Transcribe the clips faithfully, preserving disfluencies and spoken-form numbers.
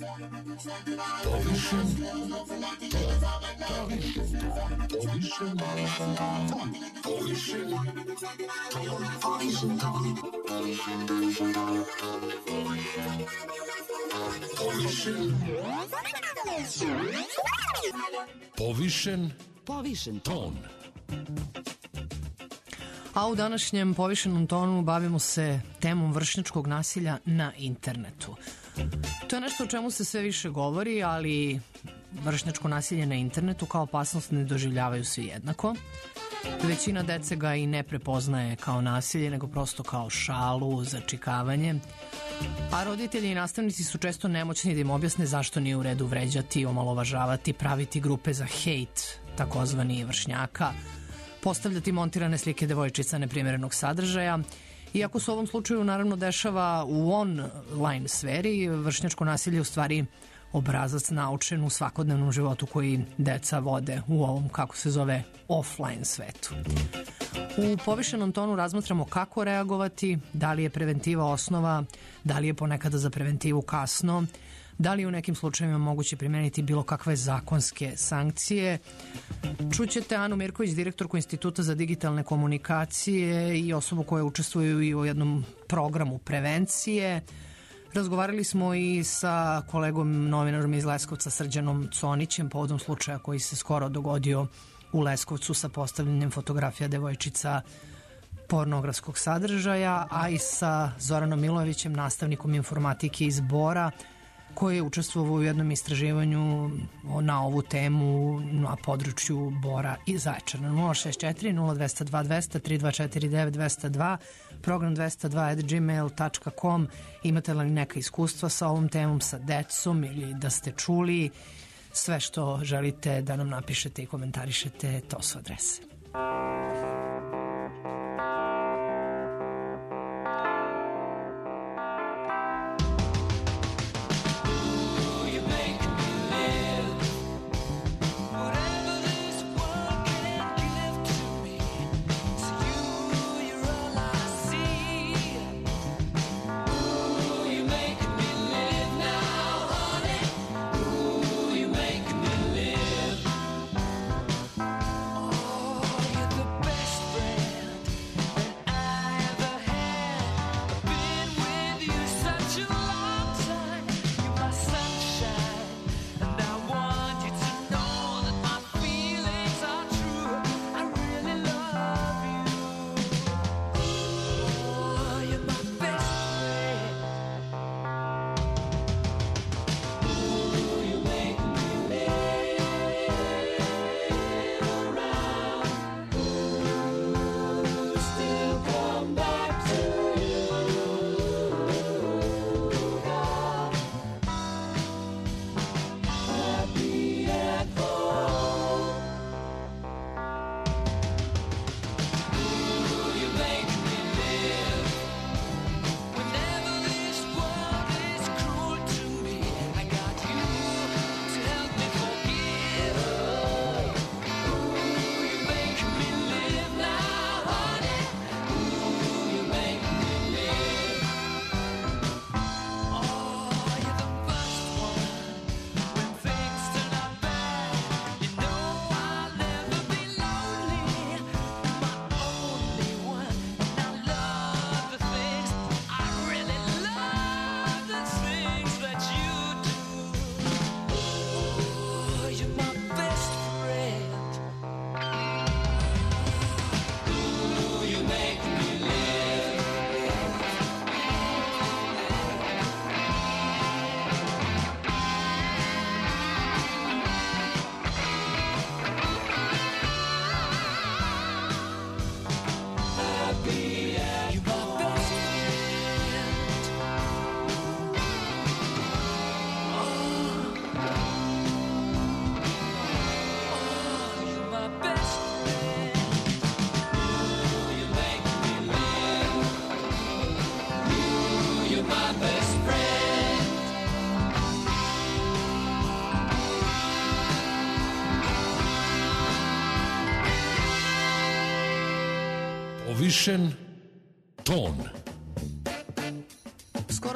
Povišen ton. Povišen Povišen Povišen ton. A u današnjem povišenom tonu bavimo se temom vršnjačkog nasilja na internetu. To je nešto o čemu se sve više govori, ali vršnjačko nasilje na internetu kao opasnost ne doživljavaju svi jednako. Većina dece ga i ne prepoznaje kao nasilje, nego prosto kao šalu, začikavanje. A roditelji i nastavnici su često nemoćni da im objasne zašto nije u redu vređati, omalovažavati, praviti grupe za hejt, takozvani vršnjaka, postavljati montirane slike devojčica neprimjerenog sadržaja. Iako se u ovom slučaju naravno dešava u online sferi, vršnjačko nasilje je u stvari obrazac naučen u svakodnevnom životu koji deca vode u ovom, kako se zove, offline svetu. U povišenom tonu razmatramo kako reagovati, da li je preventiva osnova, da li je ponekada za preventivu kasno, da li je u nekim slučajevima moguće primeniti bilo kakve zakonske sankcije. Čućete Anu Mirković, direktorku Instituta za digitalne komunikacije i osobu koja učestvuju i u jednom programu prevencije. Razgovarali smo i sa kolegom novinarom iz Leskovca, Srđanom Conićem, povodom slučaja koji se skoro dogodio u Leskovcu sa postavljanjem fotografija devojčica pornografskog sadržaja, a i sa Zoranom Milojevićem, nastavnikom informatike iz Bora, koji je učestvovao u jednom istraživanju na ovu temu na području Bora i Zaječara. nula šest četiri nula dva nula dva dva zero zero tri dva četiri devet dva zero dva, program dvesta dva at gmail dot com. Imate li neka iskustva sa ovom temom, sa decom, ili da ste čuli? Sve što želite da nam napišete i komentarišete, to su adrese. Skoro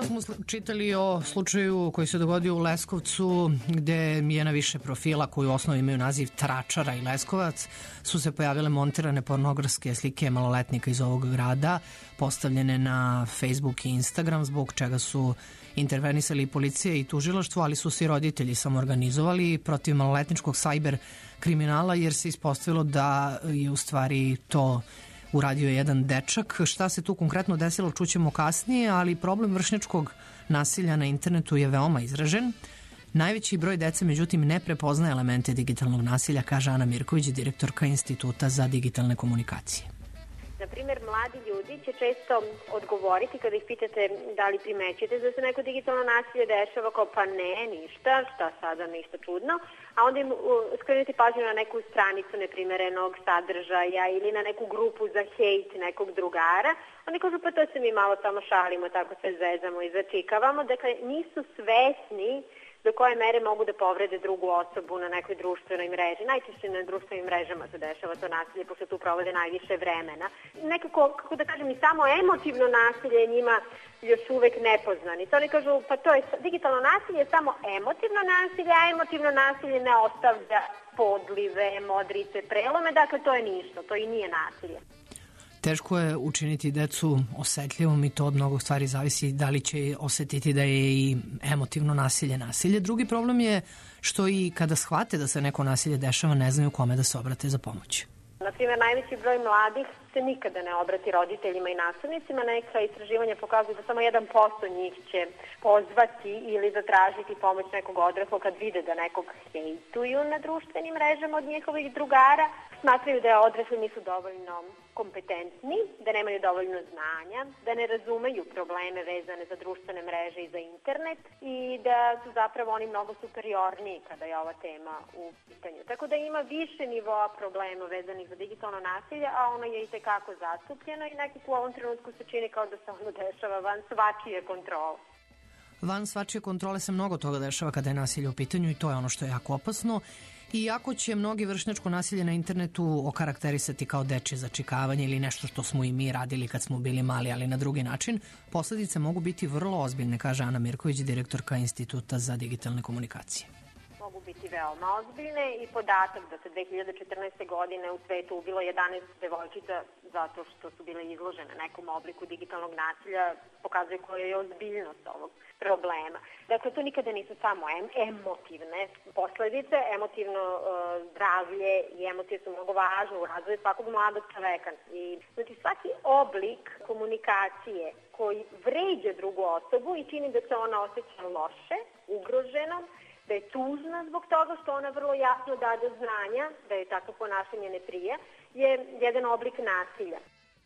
Danas smo čitali o slučaju koji se dogodio u Leskovcu, gde je na više profila koji u osnovi imaju naziv Tračara i Leskovac su se pojavile montirane pornografske slike maloletnika iz ovog grada, postavljene na Facebook i Instagram, zbog čega su intervenisali i policija i tužilaštvo, ali su se i roditelji samoorganizovali protiv maloletničkog sajber kriminala, jer se ispostavilo da je u stvari to uradio jedan dečak. Šta se tu konkretno desilo čućemo kasnije, ali problem vršnjačkog nasilja na internetu je veoma izražen. Najveći broj dece, međutim, ne prepoznaje elemente digitalnog nasilja, kaže Ana Mirković, direktorka Instituta za digitalne komunikacije. Na primjer, mladi ljudi će često odgovoriti kada ih pitate da li primećujete da se neko digitalno nasilje dešava, kao pa ne, ništa, šta sada, ništa čudno, a onda im skrenuti pažnju na neku stranicu neprimerenog sadržaja ili na neku grupu za hejt nekog drugara. Oni kažu pa to se mi malo tamo šalimo, tako se zezamo i začikavamo. Dakle, nisu svesni do koje mere mogu da povrede drugu osobu na nekoj društvenoj mreži. Najčešće na društvenim mrežama se dešava to nasilje, pošto tu provode najviše vremena. Nekako, kako da kažem, i samo emotivno nasilje je njima još uvek nepoznani. To oni kažu, pa to je digitalno nasilje je samo emotivno nasilje, a emotivno nasilje ne ostavlja podlive, modrice, prelome, dakle to je ništa, to i nije nasilje. Teško je učiniti decu osetljivom i to od mnogo stvari zavisi da li će osetiti da je i emotivno nasilje nasilje. Drugi problem je što i kada shvate da se neko nasilje dešava, ne znaju kome da se obrate za pomoć. Na primjer, najveći broj mladih se nikada ne obrati roditeljima i nastavnicima. Neka istraživanja pokazuju da samo jedan posto njih će pozvati ili zatražiti pomoć nekog odraslog kad vide da nekog hejtuju na društvenim mrežama od njihovih drugara. Smatraju da odrasli nisu dovoljno kompetentni, da nemaju dovoljno znanja, da ne razumeju probleme vezane za društvene mreže i za internet i da su zapravo oni mnogo superiorniji kada je ova tema u pitanju. Tako da ima više nivoa problema vezanih za digitalno nasilje, a ono je i tekako zastupljeno i nekako u ovom trenutku se čini kao da se ono dešava van svačije kontrole. Van svačije kontrole se mnogo toga dešava kada je nasilje u pitanju i to je ono što je jako opasno. Iako će mnogi vršnjačko nasilje na internetu okarakterisati kao dečje začikavanje ili nešto što smo i mi radili kad smo bili mali, ali na drugi način, posledice mogu biti vrlo ozbiljne, kaže Ana Mirković, direktorka Instituta za digitalne komunikacije. Mogu biti veoma ozbiljne i podatak da se dve hiljade četrnaeste. godine u svetu ubilo jedanaest devojčica zato što su bile izložene nekom obliku digitalnog nasilja pokazuje koja je ozbiljnost ovog problema. Dakle, to nikada nisu samo em, emotivne posledice, emotivno e, zdravlje i emocije su mnogo važne u razvoju svakog mladog čoveka. I, znači, svaki oblik komunikacije koji vređa drugu osobu i čini da se ona osjeća loše, ugroženom, da je tužna zbog toga što ona vrlo jasno da do znanja, da je takvo ponašanje ne prija, je jedan oblik nasilja.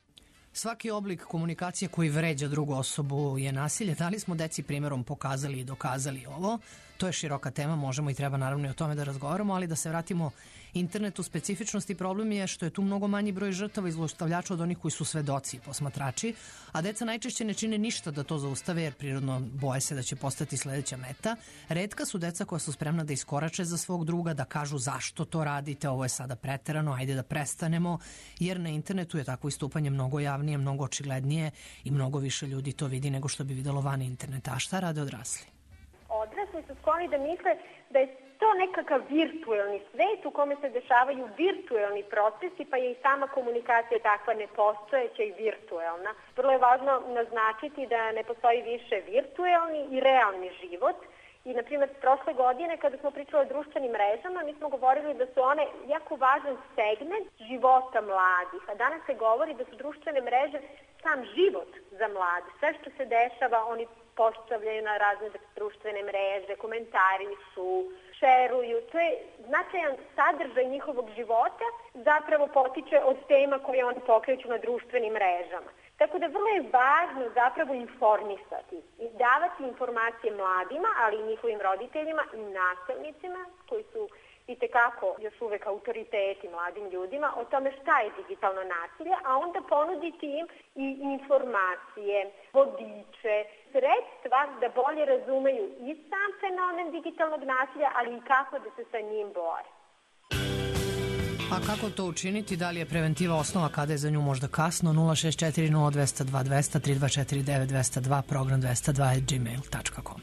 Svaki oblik komunikacije koji vređa drugu osobu je nasilje. Da li smo deci primjerom pokazali i dokazali ovo? To je široka tema, možemo i treba naravno i o tome da razgovaramo, ali da se vratimo internetu. Specifičnosti problem je što je tu mnogo manji broj žrtava i zlostavljača od onih koji su svedoci i posmatrači, a deca najčešće ne čine ništa da to zaustave jer prirodno boje se da će postati sledeća meta. Retka su deca koja su spremna da iskorače za svog druga, da kažu zašto to radite, ovo je sada preterano, ajde da prestanemo, jer na internetu je takvo istupanje mnogo javnije, mnogo očiglednije i mnogo više ljudi to vidi nego što bi videlo van interneta. A šta rade odrasli? Odrasli su skloni da misle da je to nekakav virtuelni svet u kome se dešavaju virtuelni procesi, pa je i sama komunikacija takva nepostojeća i virtuelna. Vrlo je važno naznačiti da ne postoji više virtuelni i realni život. I, na primjer, prošle godine, kada smo pričali o društvenim mrežama, mi smo govorili da su one jako važan segment života mladih. A danas se govori da su društvene mreže sam život za mlade. Sve što se dešava, oni postavljaju na razne društvene mreže, komentari su, šeruju. To je značajan sadržaj njihovog života, zapravo potiče od tema koje oni pokreću na društvenim mrežama. Tako da vrlo je važno zapravo informisati i davati informacije mladima, ali i njihovim roditeljima i nastavnicima koji su itekako još uvek autoriteti mladim ljudima o tome šta je digitalno nasilje, a onda ponuditi im i informacije, vodiče, sredstva da bolje razumeju i sam fenomen digitalnog nasilja, ali i kako da se sa njim bore. A kako to učiniti? Da li je preventiva osnova, kada je za nju možda kasno? nula šest četiri nula dva nula dva dva nula zero tri dva četiri devet dva nula dva, program dva nula dva at gmail dot com.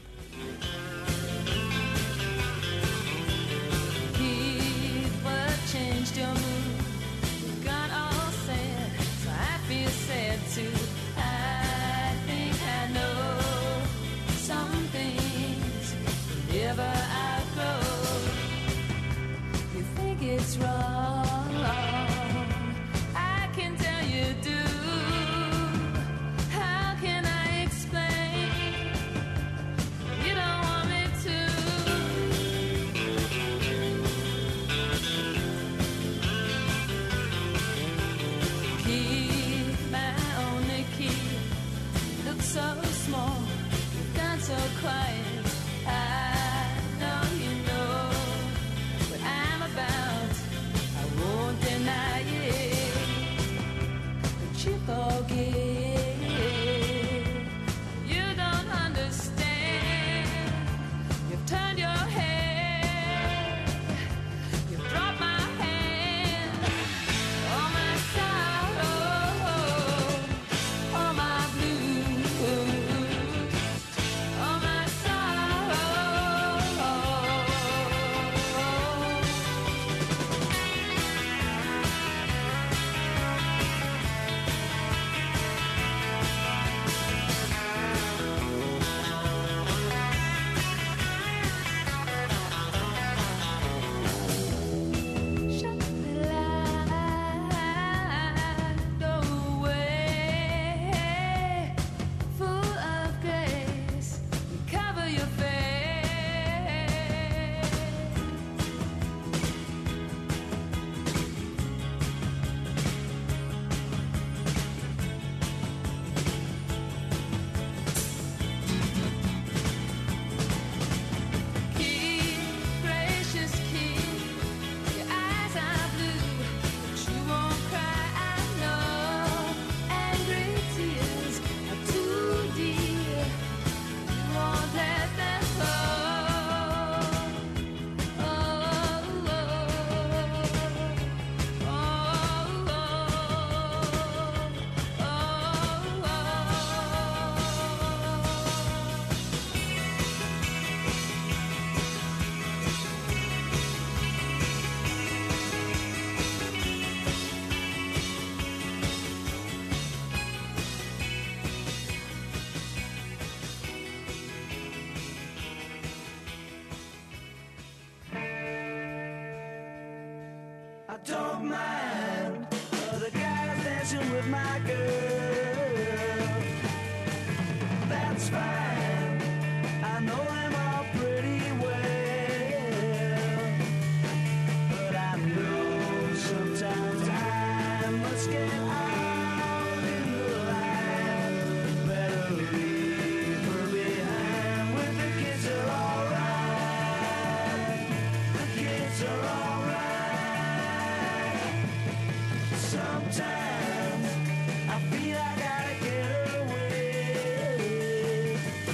It's wrong, I can tell you do. How can I explain? You don't want me to. Key, my only key, looks so small, you've gone so quiet. Don't mind other guys dancing with my girl. That's fine, I know them all pretty well. But I know sometimes I must get out in the line. Better leave her behind when the kids are alright. The kids are alright. Sometimes I feel I gotta get away.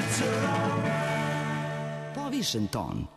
kids are alright. Povišen ton.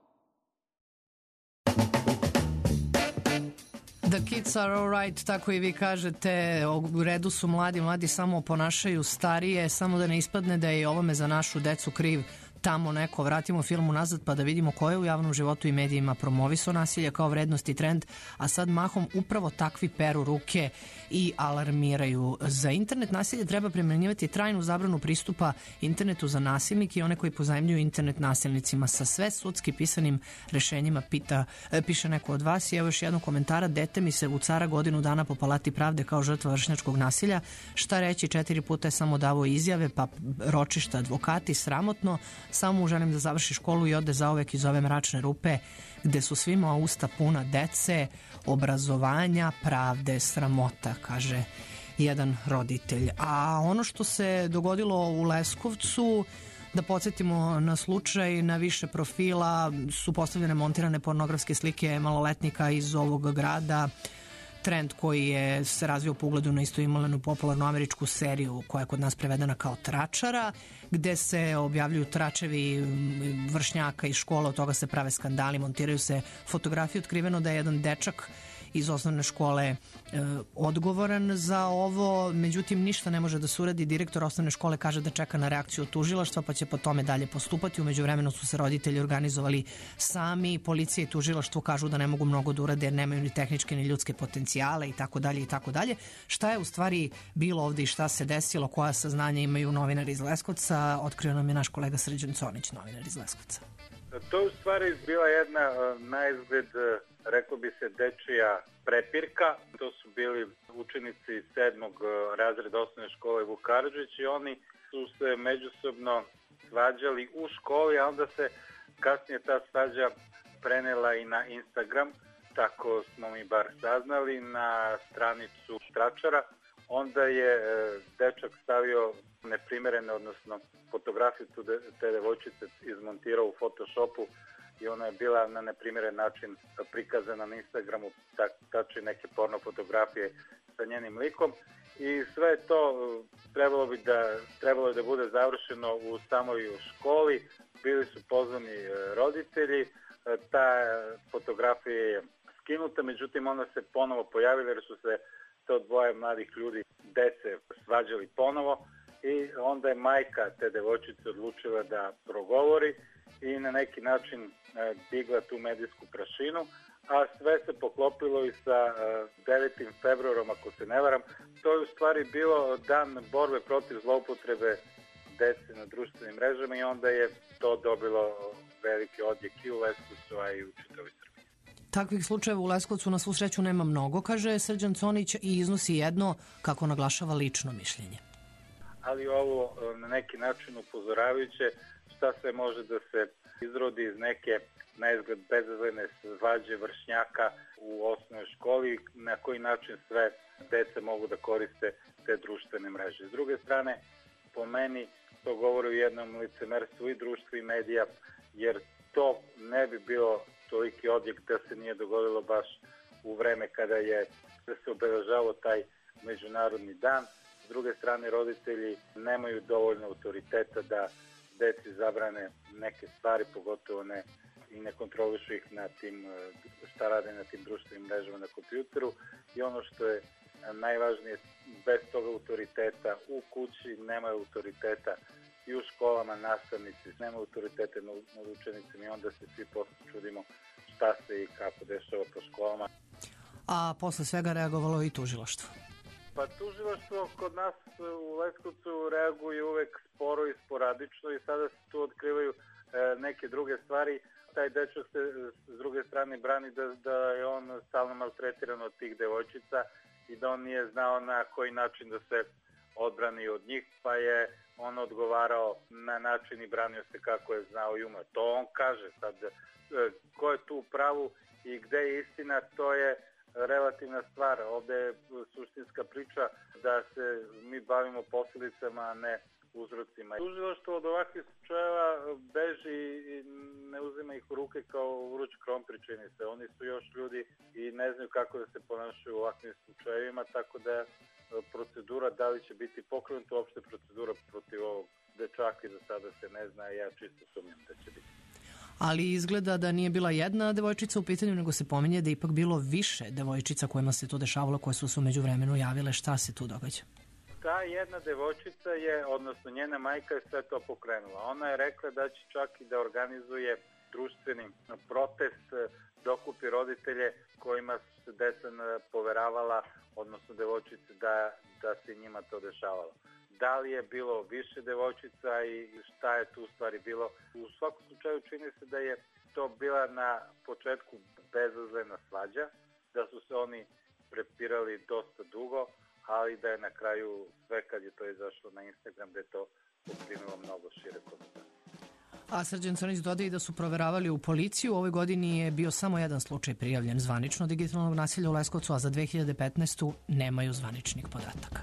The kids are alright, tako i vi kažete, u redu su mladi, mladi samo ponašaju starije, samo da ne ispadne da je ovome za našu decu kriv tamo neko. Vratimo filmu nazad pa da vidimo ko je u javnom životu i medijima promovisao nasilje kao vrednost i trend, a sad mahom upravo takvi peru ruke i alarmiraju. Za internet nasilje treba primenjivati trajnu zabranu pristupa internetu za nasilnike i one koji pozajmljuju internet nasilnicima. Sa sve sudski pisanim rešenjima pita, e, piše neko od vas. I evo još jednog komentara. Dete mi se vucara godinu dana po Palati pravde kao žrtva vršnjačkog nasilja. Šta reći, četiri puta je samo davo izjave, pa ročišta advokati, sramotno. Samo mu želim da završi školu i ode zauvek iz ove mračne rupe gde su svima usta puna dece, obrazovanja, pravde, sramota, kaže jedan roditelj. A ono što se dogodilo u Leskovcu, da podsjetimo na slučaj, na više profila su postavljene montirane pornografske slike maloletnika iz ovog grada, trend koji je se razvio po ugledu na istoimenovanu popularnu američku seriju koja je kod nas prevedena kao Tračara, gde se objavljuju tračevi vršnjaka iz škola, od toga se prave skandali, montiraju se fotografije. Otkriveno da je jedan dečak iz osnovne škole e, odgovoran za ovo, međutim ništa ne može da se uradi. Direktor osnovne škole kaže da čeka na reakciju tužilaštva pa će po tome dalje postupati. Umeđu vremenu su se roditelji organizovali sami, policija i tužilaštvo kažu da ne mogu mnogo da urade jer nemaju ni tehničke ni ljudske potencijale i tako dalje i tako dalje. Šta je u stvari bilo ovde i šta se desilo, koja saznanja imaju novinari iz Leskovca, otkrio nam je naš kolega Srđan Conić, novinar iz Leskovca. To je u stvari bila jedna na izgled, reklo bi se, dečija prepirka. To su bili učenici sedmog razreda osnovne škole Vuk Karadžić i oni su se međusobno svađali u školi, a onda se kasnije ta svađa prenela i na Instagram, tako smo mi bar saznali, na stranicu Tračara. Onda je dečak stavio neprimerene, odnosno fotografiju te devojčice izmontirao u Photoshopu i ona je bila na neprimeren način prikazana na Instagramu, tači neke porno fotografije sa njenim likom i sve to trebalo bi da, trebalo da bude završeno u samoj školi. Bili su pozvani roditelji, ta fotografija je skinuta, međutim ona se ponovo pojavila jer su se to dvoje mladih ljudi, dece, svađali ponovo i onda je majka te devojčice odlučila da progovori i na neki način e, digla tu medijsku prašinu, a sve se poklopilo i sa e, devetim februarom, ako se ne varam. To je u stvari bilo dan borbe protiv zloupotrebe dece na društvenim mrežama i onda je to dobilo veliki odjek i u Leskovcu, a i u čitavoj Srbiji. Takvih slučajeva u Leskovcu na svu sreću nema mnogo, kaže Srđan Conić, i iznosi jedno, kako naglašava, lično mišljenje. Ali ovo na neki način upozoravajuće šta sve može da se izrodi iz neke na izgled bezazlene svađe vršnjaka u osnovnoj školi, na koji način sve deca mogu da koriste te društvene mreže. S druge strane, po meni to govori o jednom licemerstvu i društva i medija, jer to ne bi bilo toliki odjek da se nije dogodilo baš u vreme kada je da se obeležavao taj međunarodni dan. S druge strane, roditelji nemaju dovoljno autoriteta da deci zabrane neke stvari, pogotovo ne i ne kontrolišu ih na tim, šta rade na tim društvenim mrežama na kompjuteru. I ono što je najvažnije, bez toga autoriteta u kući, nema autoriteta i u školama, nastavnici, nema autoriteta nad učenicima i onda se svi posle čudimo šta se i kako dešava po školama. A posle svega reagovalo i tužilaštvo. Pa tužilaštvo kod nas u Leskovcu reaguje uvek sporo i sporadično i sada se tu otkrivaju e, neke druge stvari. Taj dečak se s druge strane brani da, da je on stalno maltretiran od tih devojčica i da on nije znao na koji način da se odbrani od njih, pa je on odgovarao na način i branio se kako je znao i umeo. To on kaže. Sad, e, ko je tu u pravu i gde je istina, to je relativna stvar. Ovde je suštinska priča da se mi bavimo posledicama, a ne uzrocima. Tužilaštvo od ovakvih slučajeva beži i ne uzima ih u ruke kao vruć krompir, čini se. Oni su još ljudi i ne znaju kako da se ponašaju u ovakvim slučajevima, tako da procedura, da li će biti pokrenuta uopšte procedura protiv ovog dečaka za sada se ne zna, ja čisto sumnjam da će biti. Ali izgleda da nije bila jedna devojčica u pitanju, nego se pominje da je ipak bilo više devojčica kojima se to dešavalo, koje su se umeđu vremenu javile. Šta se tu događa? Ta jedna devojčica je, odnosno njena majka je sve to pokrenula. Ona je rekla da će čak i da organizuje društveni protest, dokupi roditelje kojima su se deca poveravala, odnosno devojčice, da, da se njima to dešavalo. Da li je bilo više devojčica i šta je tu u stvari bilo? U svakom slučaju čini se da je to bila na početku bezazlena svađa, da su se oni prepirali dosta dugo, ali da je na kraju sve kad je to izašlo na Instagram da je to pokrenulo mnogo šire komentare. A Srđan Crnić dodaje da su proveravali u policiju. U ovoj godini je bio samo jedan slučaj prijavljen zvanično digitalnog nasilja u Leskovcu, a za dve hiljade petnaestu nemaju zvaničnih podataka.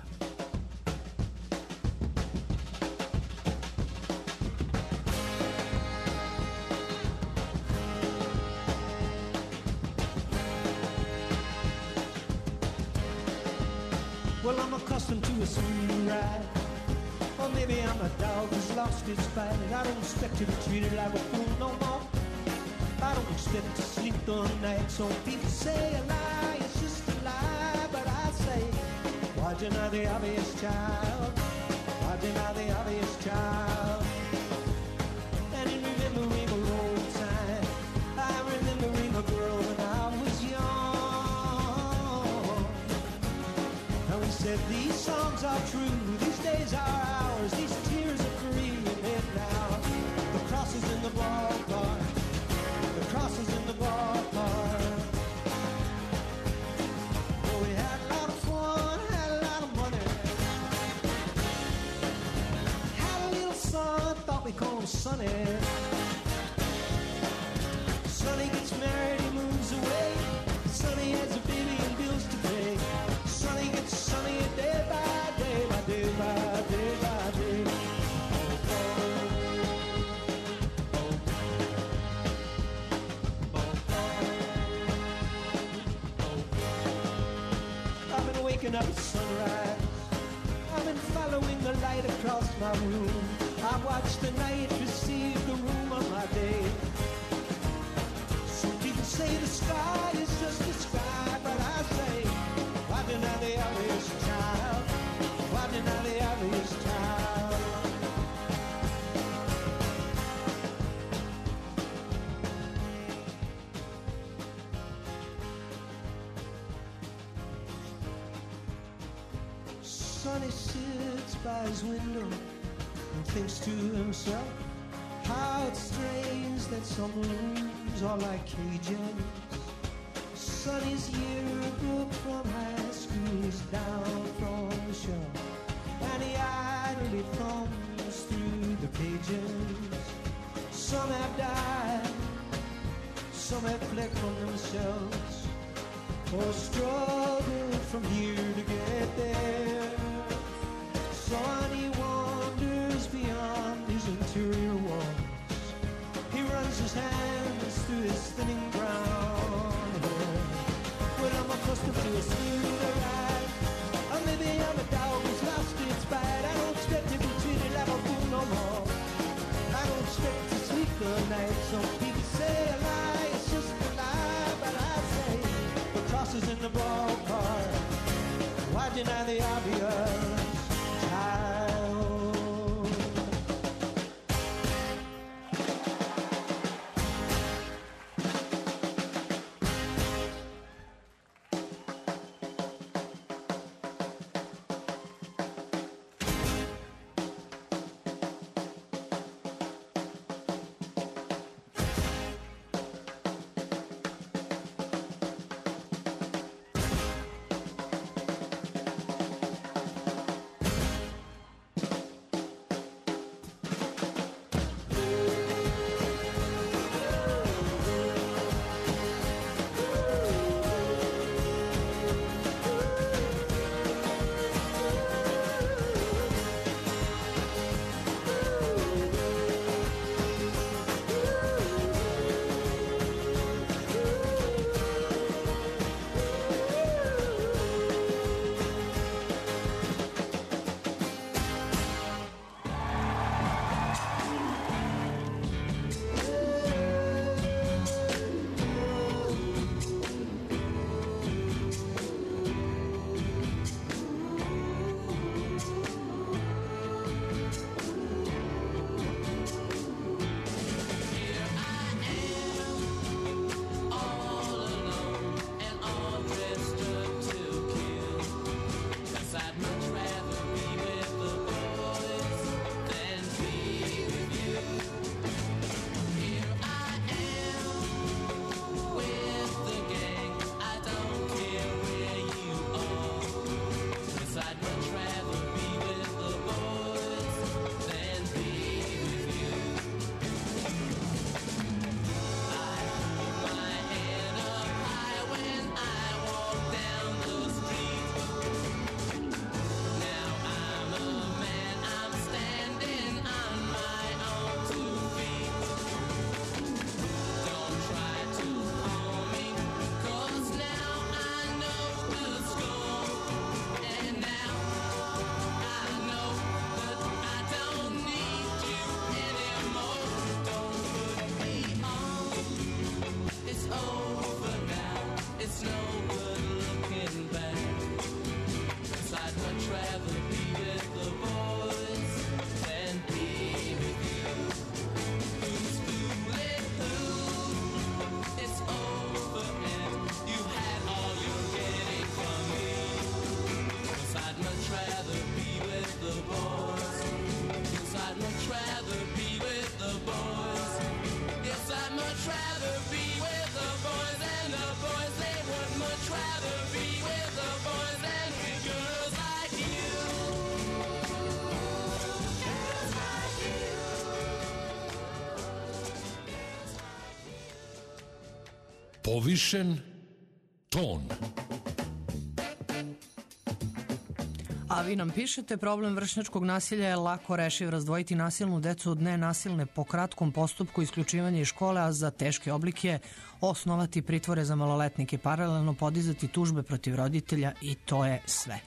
Well, I'm accustomed to a smooth ride. Or maybe I'm a dog who's lost its fight. I don't expect to be treated like a fool no more. I don't expect to sleep the night. Some people say a lie, it's just a lie. But I say, why deny the obvious, child? Why deny the obvious, child? And in remembering a old time, I'm remembering a girl when I was young. And we said these songs are true, these days are ours, these tears are free. And now the cross is in the ballpark, the cross is in the ballpark. Oh, we had a lot of fun, had a lot of money, had a little son, thought we called him Sonny. Sonny gets married, he moves away. Sonny has a baby and bills to pay. Sonny gets sunnier day by day, by day by day by day. Oh, oh, oh, oh, oh. I've been waking up at sunrise. I've been following the light across my room. I've watched the night receive the room of my day. Some people say the sky is just the sky, but I say, why deny the obvious, child? Why deny the obvious, child? Sonny sits by his window and thinks to himself, how it's strange that some rooms are like cages. Sonny's yearbook from high school is down from the shelf, and he idly thumbs through the pages. Some have died, some have fled from themselves, or struggled from here to get there. Sonny wanders beyond his interior walls. He runs his hands through his thinning brown hair. Well, I'm accustomed to a smoother ride. Or maybe I'm a dog who's lost its bite. I don't expect to be treated like a fool no more. I don't expect to sleep the night. Some people say a lie, it's just a lie. But I say, the cross is in the ballpark. Why deny the obvious, child? Povišen ton. A vi nam pišete, problem vršnjačkog nasilja je lako rešiv, razdvojiti nasilnu decu od nenasilne po kratkom postupku, isključivanje iz škole, a za teške oblike osnovati pritvore za maloletnike, paralelno podizati tužbe protiv roditelja i to je sve.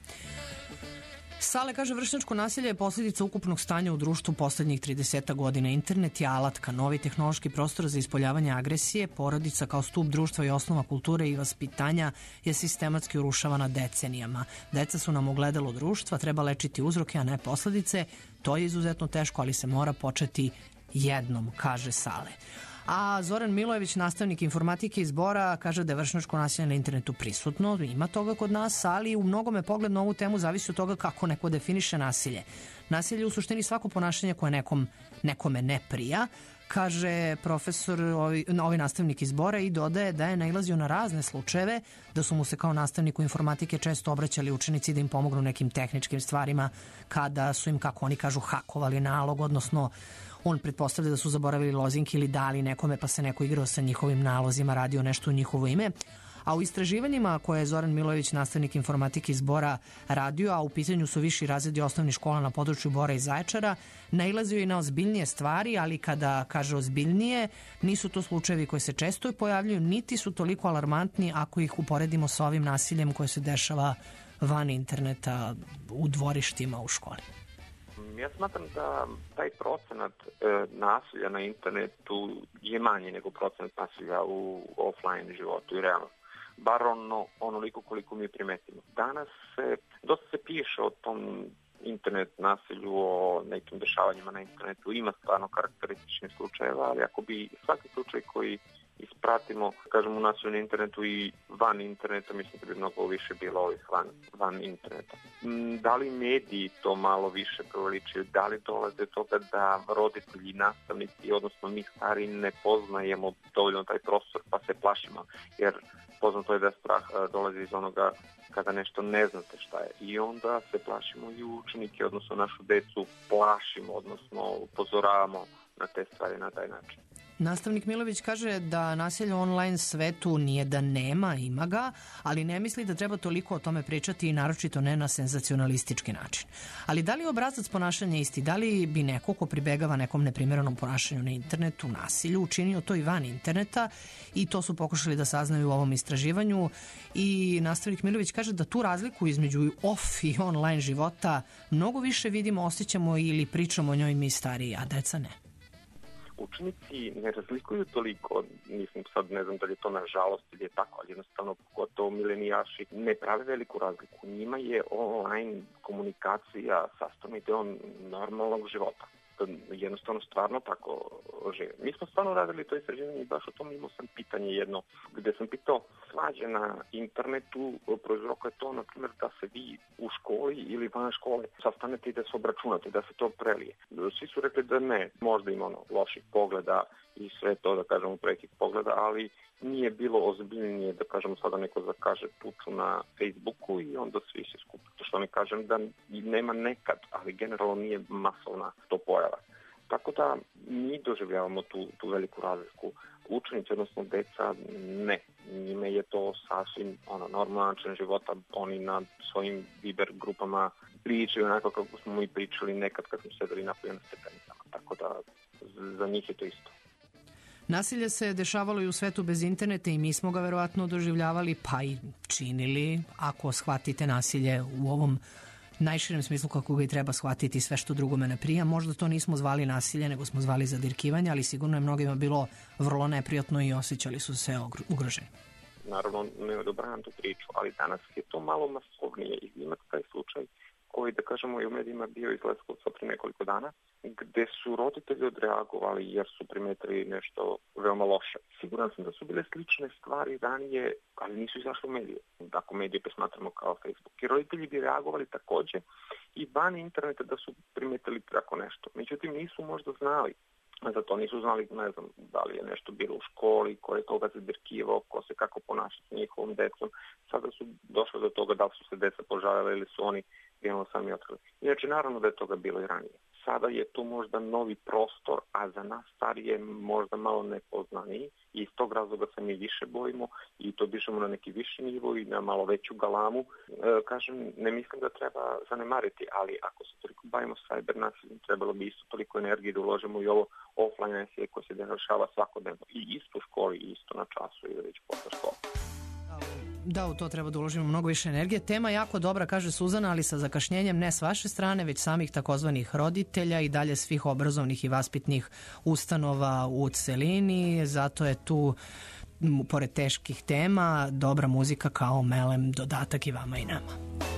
Sale kaže, vršnjačko nasilje je posljedica ukupnog stanja u društvu poslednjih trideset godina. Internet je alatka, novi tehnološki prostor za ispoljavanje agresije, porodica kao stup društva i osnova kulture i vaspitanja je sistematski urušavana decenijama. Deca su nam ogledalo društva, treba lečiti uzroke, a ne posledice. To je izuzetno teško, ali se mora početi jednom, kaže Sale. A Zoran Milojević, nastavnik informatike iz Bora, kaže da je vršnjačko nasilje na internetu prisutno, ima toga kod nas, ali u mnogome pogled na ovu temu zavisi od toga kako neko definiše nasilje. Nasilje je u suštini svako ponašanje koje nekom, nekome ne prija, kaže profesor, ovi, ovi nastavnik iz Bora, i dodaje da je nailazio na razne slučajeve, da su mu se kao nastavniku informatike često obraćali učenici da im pomognu nekim tehničkim stvarima kada su im, kako oni kažu, hakovali nalog, odnosno on pretpostavlja da su zaboravili lozinke ili dali nekome, pa se neko igrao sa njihovim nalozima, radio nešto u njihovo ime. A u istraživanjima koje je Zoran Milojević, nastavnik informatike iz Bora, radio, a u pitanju su viši razredi osnovnih škola na području Bora i Zaječara, nailazio i na ozbiljnije stvari, ali kada kaže ozbiljnije, nisu to slučajevi koji se često pojavljuju, niti su toliko alarmantni ako ih uporedimo sa ovim nasiljem koje se dešava van interneta, u dvorištima, u školi. Ja smatram da taj procenat e, nasilja na internetu je manji nego procenat nasilja u offline životu i realno. Bar ono, onoliko koliko mi primetimo. Danas se, dosta se piše o tom internet nasilju, o nekim dešavanjima na internetu. Ima stvarno karakterističnih slučajeva, ali ako bi svaki slučaj koji ispratimo, kažem, u nasilju na internetu i van interneta, mislim da bi mnogo više bilo ovih van, van interneta. Da li mediji to malo više proveličuju, da li dolaze do toga da roditelji, nastavnici, odnosno mi stari ne poznajemo dovoljno taj prostor pa se plašimo, jer poznato je da strah dolazi iz onoga kada nešto ne znate šta je. I onda se plašimo i učenike, odnosno našu decu plašimo, odnosno upozoravamo na te stvari na taj način. Nastavnik Milović kaže da nasilje u online svetu nije da nema, ima ga, ali ne misli da treba toliko o tome pričati i naročito ne na senzacionalistički način. Ali da li je obrazac ponašanja isti? Da li bi neko ko pribegava nekom neprimjerenom ponašanju na internetu, nasilju, učinio to i van interneta? I to su pokušali da saznaju u ovom istraživanju. I nastavnik Milović kaže da tu razliku između off i online života mnogo više vidimo, osjećamo ili pričamo o njoj mi stariji, a deca ne. Učenici ne razlikuju toliko, mislim sad ne znam da li je to na žalost ili je tako, ali jednostavno pogotovo milenijaši ne prave veliku razliku. Njima je online komunikacija sastavni deo normalnog života. Jednostavno stvarno tako žive. Mi smo stvarno radili to istraživanje i baš o tom imao sam pitanje jedno, gde sam pitao svađe na internetu, proizroka je to, na primjer, da se vi u školi ili van škole sastanete i da se obračunate, da se to prelije. Svi su rekli da ne, možda ima ono loših pogleda i sve to, da kažemo, prekih pogleda, ali nije bilo ozbiljnije, da kažemo, sada neko zakaže tuču na Facebooku i onda svi se skupi. To što ne kažem da nema nekad, ali generalno nije masovna to pojava. Tako da mi doživljavamo tu, tu veliku razliku. Učenici, odnosno deca, ne. Njime je to sasvim ono, normalan način života. Oni na svojim Viber grupama pričaju onako kako smo mi pričali nekad kad smo sedeli napolje na stepenicama. Tako da za njih je to isto. Nasilje se dešavalo i u svetu bez interneta i mi smo ga verovatno doživljavali, pa i činili, ako shvatite nasilje u ovom najširem smislu kako ga i treba shvatiti, sve što drugome ne prija. Možda to nismo zvali nasilje, nego smo zvali zadirkivanje, ali sigurno je mnogima bilo vrlo neprijatno i osjećali su se ugroženi. Naravno, ne odobravam tu priču, ali danas je to malo masovnije i imate taj slučaj koji, da kažemo, i u medijima bio iz Leskovca pre nekoliko dana, gde su roditelji odreagovali jer su primetili nešto veoma loše. Siguran sam da su bile slične stvari ranije, ali nisu izašle u medije. Ako medije posmatramo kao Facebook. I roditelji bi reagovali takođe i van interneta da su primetili tako nešto. Međutim, nisu možda znali. Zato nisu znali, ne znam, da li je nešto bilo u školi, ko je koga zadirkivao, ko se kako ponaša s njihovom decom. Sada su došli do toga da li su se deca požaljale ili su oni generalno sami otkrili. Inače, naravno da je toga bilo i ranije. sada je to možda novi prostor, a za nas starije možda malo nepoznaniji i iz tog razloga se mi više bojimo i to dižemo na neki viši nivo i na malo veću galamu. E, kažem, ne mislim da treba zanemariti, ali ako se toliko bavimo cyber nasiljem, trebalo bi isto toliko energije da uložimo i ovo offline nasilje koje se dešava svakodnevno i isto u školi i isto na času ili već posle škole. Da, u to treba da uložimo mnogo više energije. Tema jako dobra, kaže Suzana, ali sa zakašnjenjem ne s vaše strane, već samih takozvanih roditelja i dalje svih obrazovnih i vaspitnih ustanova u celini. Zato je tu, pored teških tema, dobra muzika kao melem dodatak i vama i nama.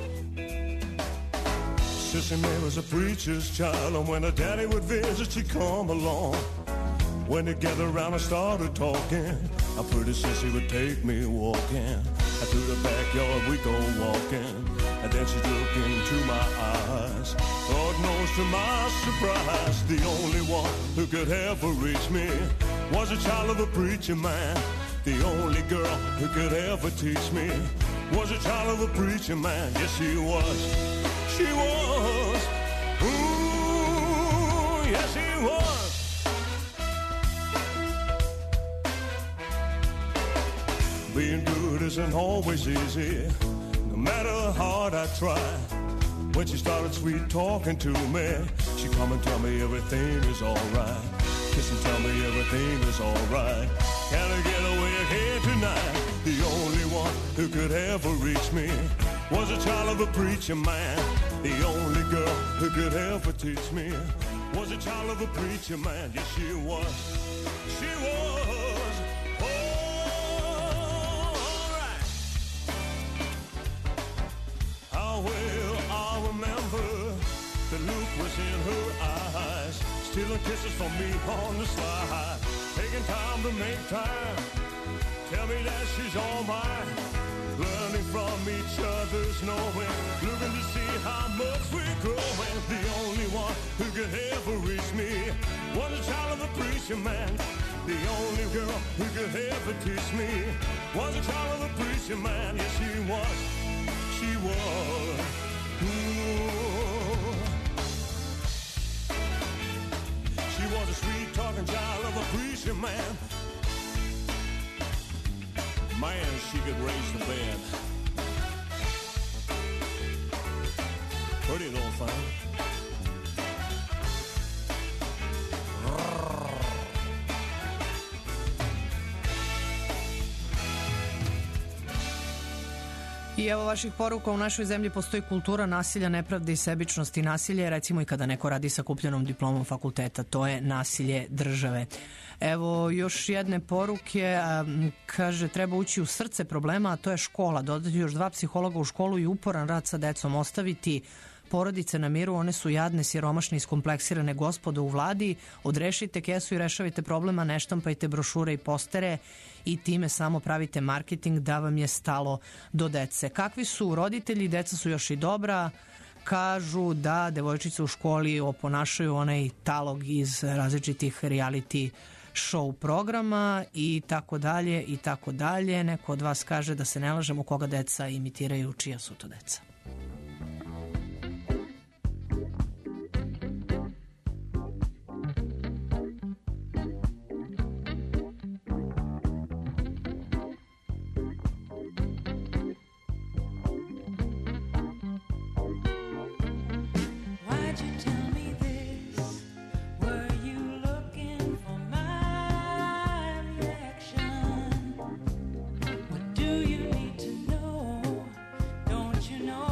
Sissy May was a preacher's child, and when her daddy would visit, she'd come along. When they gathered around and started talking, a pretty sissy would take me walking. Through the backyard we go walking, and then she'd look into my eyes. Lord knows to my surprise, the only one who could ever reach me was a child of a preacher man. The only girl who could ever teach me was a child of a preacher man. Yes, she was. She was. Ooh, yes, she was. Being good isn't always easy, no matter how hard I try. When she started sweet talking to me, she come and tell me everything is alright. Kiss and tell me everything is alright. Can I get away here tonight? The only one who could ever reach me was a child of a preacher man. The only girl who could ever teach me was a child of a preacher man. Yes, she was. She was. Well, I remember the look was in her eyes, stealing kisses from me on the slide, taking time to make time, tell me that she's all mine, learning from each other's knowing, looking to see how much we're growing. The only one who could ever reach me was a child of a preacher man. The only girl who could ever teach me was a child of a preacher man. Yes, she was. She was. Ooh. She was a sweet-talking child of a preacher man. Man, she could raise the bed. Pretty little thing. I evo vaših poruka. U našoj zemlji postoji kultura nasilja, nepravde i sebičnosti. Nasilje, recimo i kada neko radi sa kupljenom diplomom fakulteta, to je nasilje države. Evo još jedne poruke, kaže treba ući u srce problema, a to je škola. Dodati još dva psihologa u školu i uporan rad sa decom, ostaviti porodice na miru, one su jadne, siromašne, iskompleksirane. Gospodo u vladi, odrešite kesu i rešavite problema, ne štampajte brošure i postere i time samo pravite marketing da vam je stalo do dece. Kakvi su roditelji? Deca su još i dobra. Kažu da devojčice u školi oponašaju onaj talog iz različitih reality show programa i tako dalje i tako dalje. Neko od vas kaže da se ne lažemo koga deca imitiraju, čija su to deca. You know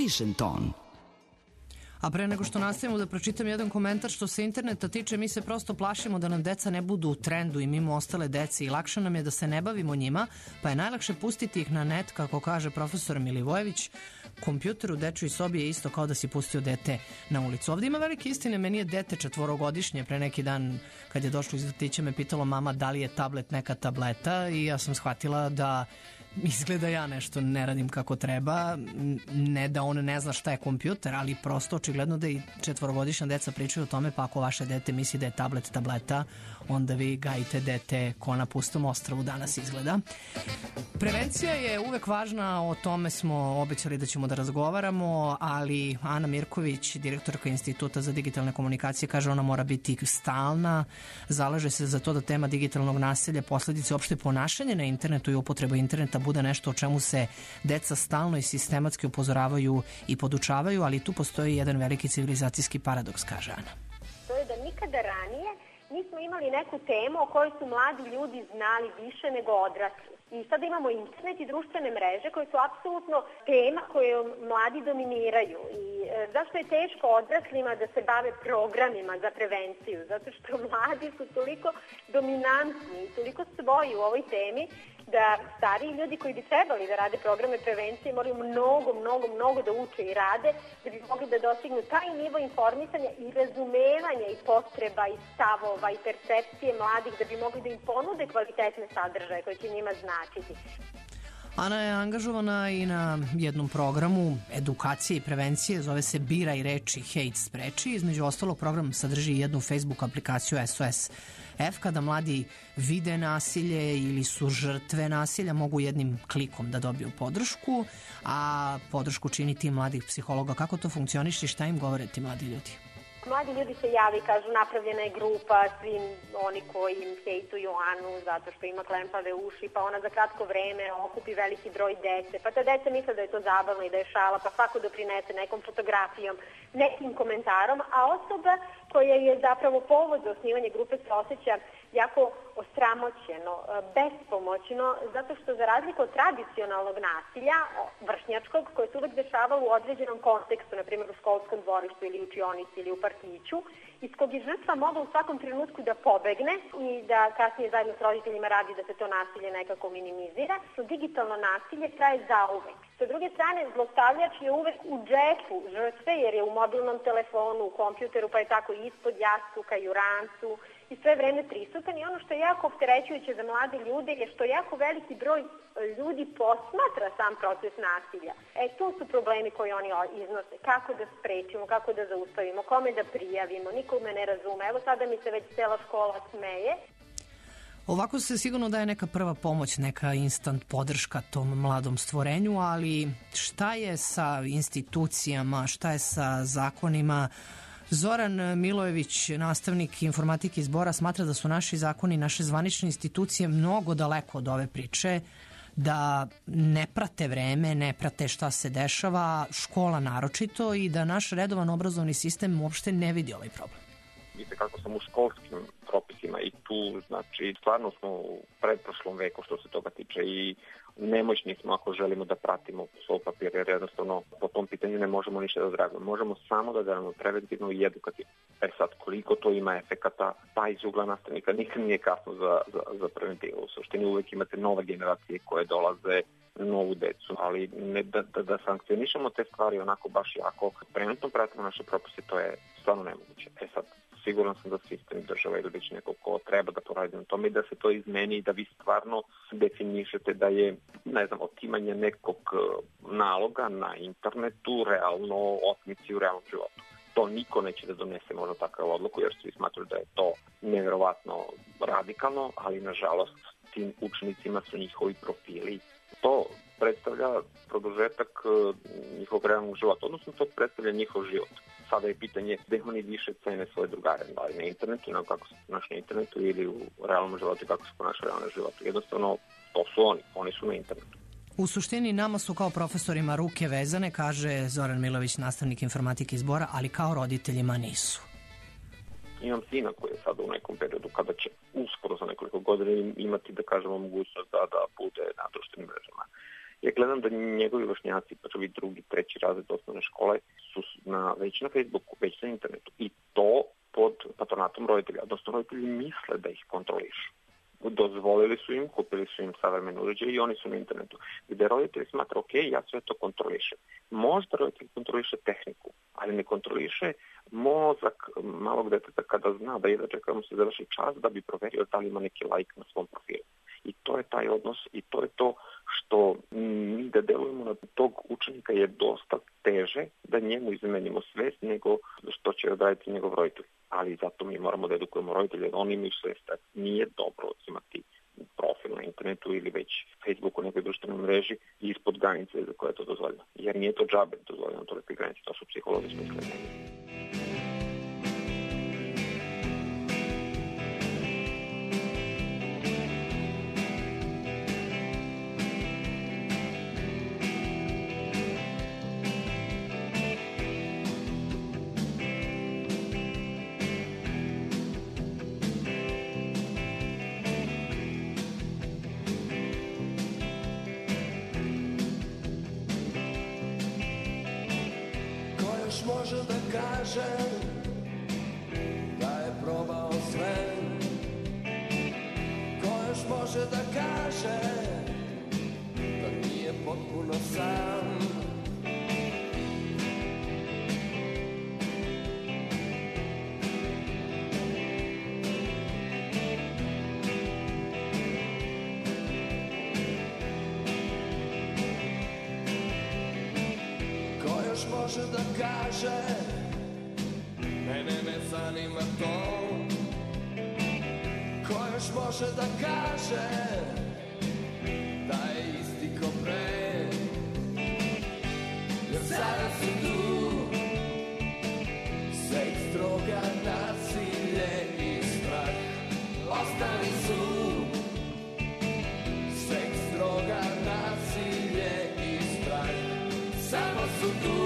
povišen ton. A pre nego što nastavimo da pročitam jedan komentar što se interneta tiče, mi se prosto plašimo da nam deca ne budu u trendu i mimo ostale dece i lakše nam je da se ne bavimo njima, pa je najlakše pustiti ih na net, kako kaže profesor Milivojević. Kompjuter u dečoj sobi je isto kao da si pustio dete na ulicu. Ovdje ima velike istine, meni je dete četvorogodišnje, pre neki dan kad je došlo iz vrtića me pitalo mama da li je tablet neka tableta i ja sam shvatila da izgleda ja nešto ne radim kako treba, ne da on ne zna šta je kompjuter, ali prosto očigledno da i četvorogodišnja deca pričaju o tome, pa ako vaše dete misli da je tablet tableta, onda vi gajite dete ko na pustom ostrvu danas izgleda. Prevencija je uvek važna, o tome smo obećali da ćemo da razgovaramo, ali Ana Mirković, direktorka Instituta za digitalne komunikacije, kaže ona mora biti stalna, zalaže se za to da tema digitalnog nasilja, posledice opšte ponašanje na internetu i upotreba interneta bude nešto o čemu se deca stalno i sistematski upozoravaju i podučavaju, ali tu postoji jedan veliki civilizacijski paradoks, kaže Ana. To je da nikada ranije nismo imali neku temu o kojoj su mladi ljudi znali više nego odrasli. I sada imamo internet i društvene mreže koje su apsolutno tema koje mladi dominiraju. I e, zašto je teško odraslima da se bave programima za prevenciju? Zato što mladi su toliko dominantni i toliko svoji u ovoj temi da stariji ljudi koji bi trebali da rade programe prevencije moraju mnogo, mnogo, mnogo da uče i rade da bi mogli da dostignu taj nivo informisanja i razumevanja i potreba i stavova i percepcije mladih da bi mogli da im ponude kvalitetne sadržaje koje će njima značiti. Ana je angažovana i na jednom programu edukacije i prevencije, zove se Biraj reči, hejt spreči. Između ostalo, program sadrži jednu Facebook aplikaciju S O S F, kada mladi vide nasilje ili su žrtve nasilja, mogu jednim klikom da dobiju podršku, a podršku čini tim mladih psihologa. Kako to funkcioniše i šta im govore ti mladi ljudi? Mladi ljudi se javi i kažu napravljena je grupa, svim oni koji im hejtuju Anu zato što ima klempave uši, pa ona za kratko vreme okupi veliki broj dece, pa ta deca misle da je to zabavno i da je šala, pa svako doprinese nekom fotografijom, nekim komentarom, a osoba koja je zapravo povod za osnivanje grupe se osjeća jako osramoćeno, bespomoćno, zato što za razliku od tradicionalnog nasilja, vršnjačkog, koje se uvek dešavalo u određenom kontekstu, na primjer u školskom dvorištu ili u učionici ili u partiću, iz kog je žrtva mogla u svakom trenutku da pobegne i da kasnije zajedno s roditeljima radi da se to nasilje nekako minimizira, to digitalno nasilje traje zauvek. Sa druge strane, zlostavljač je uvek u džepu žrtve, jer je u mobilnom telefonu, u kompjuteru, pa je tako ispod jastuka i u rancu i sve vreme prisutan. I ono što je jako opterećujuće za mlade ljude je što jako veliki broj ljudi posmatra sam proces nasilja. E, tu su problemi koji oni iznose. Kako da sprečimo, kako da zaustavimo, kome da prijavimo, niko me ne razume. Evo sada mi se već cela škola smeje. Ovako se sigurno daje neka prva pomoć, neka instant podrška tom mladom stvorenju, ali šta je sa institucijama, šta je sa zakonima? Zoran Milojević, nastavnik informatike iz Bora, smatra da su naši zakoni, naše zvanične institucije mnogo daleko od ove priče, da ne prate vreme, ne prate šta se dešava, škola naročito, i da naš redovan obrazovni sistem uopšte ne vidi ovaj problem. Vidite kako sam u školskim propisima i tu, znači, stvarno smo u predprošlom veku što se toga tiče i nemoćni smo ako želimo da pratimo svoj papir, jer jednostavno po tom pitanju ne možemo ništa da odreagujemo. Možemo samo da dajemo preventivno i edukativno. E sad, koliko to ima efekata, pa iz ugla nastavnika nikad nije kasno za, za, za preventivu. U suštini uvek imate nove generacije koje dolaze, novu decu, ali ne, da, da, da sankcionišemo te stvari onako baš jako preventivno pratimo naše propise, to je stvarno nemoguće. E sad, siguran sam da sistem država ili već neko ko treba da to radi na tome i da se to izmeni i da vi stvarno definišete da je, ne znam, otimanje nekog naloga na internetu realno otmici u realnom životu. To niko neće da donese možda takav odluku, jer svi smatruju da je to nevjerovatno radikalno, ali nažalost tim učenicima su njihovi profili. To predstavlja produžetak njihovog realnog života, odnosno to predstavlja njihov život. Sada je pitanje gde oni više cene svoje drugare, da li na internetu, nego kako se ponaša na internetu ili u realnom životu, kako se ponaša u realnom životu. Jednostavno, to su oni, oni su na internetu. U suštini nama su kao profesorima ruke vezane, kaže Zoran Milović, nastavnik informatike iz Bora, ali kao roditeljima nisu. Imam sina koji je sada u nekom periodu kada će uskoro za nekoliko godina imati, da kažemo, mogućnost da, da bude na društvenim mrežama. Ja gledam da njegovi vršnjaci, pa čovi drugi, treći razred osnovne škole, su na, već na Facebooku, već na internetu. I to pod patronatom roditelja. Odnosno, roditelji misle da ih kontrolišu. Dozvolili su im, kupili su im savremene uređaje i oni su na internetu. Gde roditelji smatra, ok, ja sve to kontrolišem. Možda roditelj kontroliše tehniku, ali ne kontroliše mozak malog deteta kada zna da jedva čeka mu se završi čas da bi proverio da li ima neki like na svom profilu. I to je taj odnos i to je to što mi da delujemo na tog učenika je dosta teže da njemu izmenimo svest nego što će odraditi njegov roditelj. Ali zato mi moramo da edukujemo roditelje, da oni imaju svest da nije dobro imati profil na internetu ili već Facebooku, nekoj društvenoj mreži ispod granice za koje je to dozvoljeno. Jer nije to džabe dozvoljeno tolike granice, to su psihologi smisleni. Može da kaže da je probao sve, ko još može da kaže da nije potpuno sam. Može da kaže, mene ne zanima to. Ko još može da kaže da je isti ko pre? Jer sada su tu seks, droga, nasilje i strah. Ostali su seks, droga, nasilje i strah. Samo su tu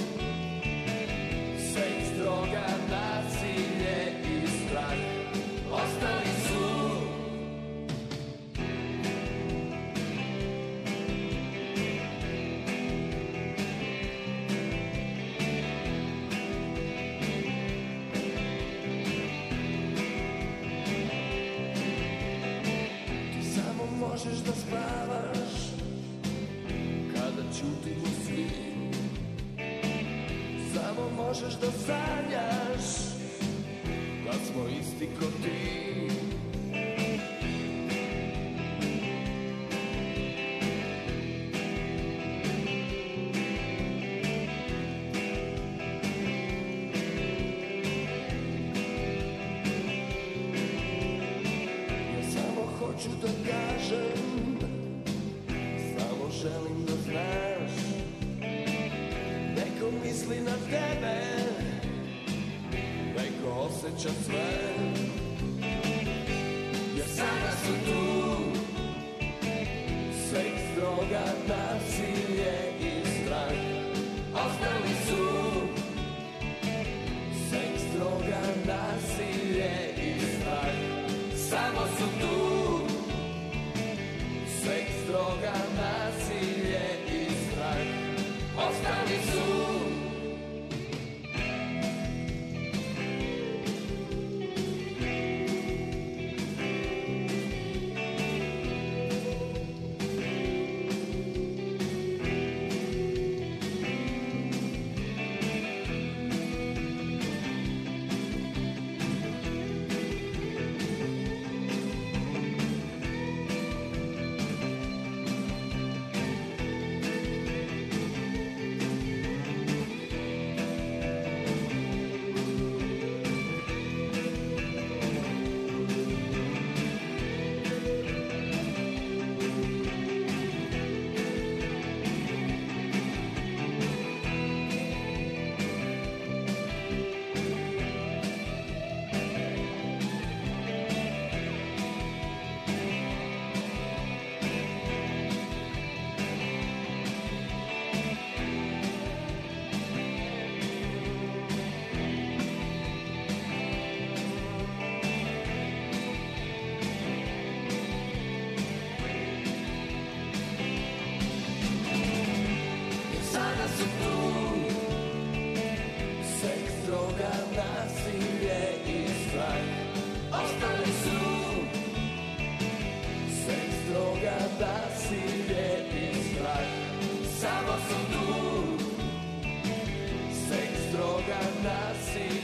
droga, nasilje i strah. Ostali su ti samo možeš da spavaš kada ćutimo svi. Samo možeš da sanjaš da smo isti ko ti. Ja samo hoću da kažem, samo želim da znaš, neko misli na tebe, neko osjeća sve. Jer sada su tu seks, droga, nasilje i strah. Ostali su seks, droga, nasilje i strah. Samo su tu seks, droga, nasilje i strah. Ostali su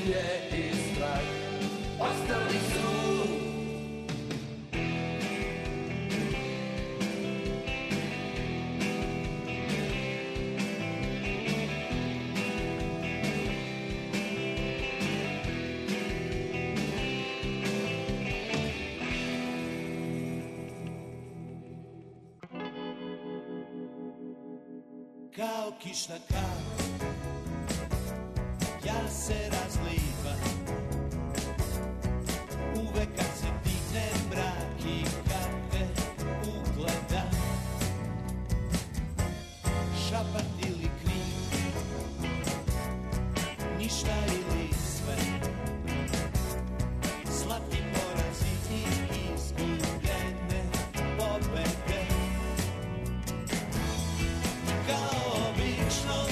iluzije i strah ostali su. Kao kišna kap, ja se razlivam. Uvek kad se digne mrak i kape ugledam. Šapat ili krik, ništa ili sve. Slatki porazi i izgubljene pobede. Kao obično,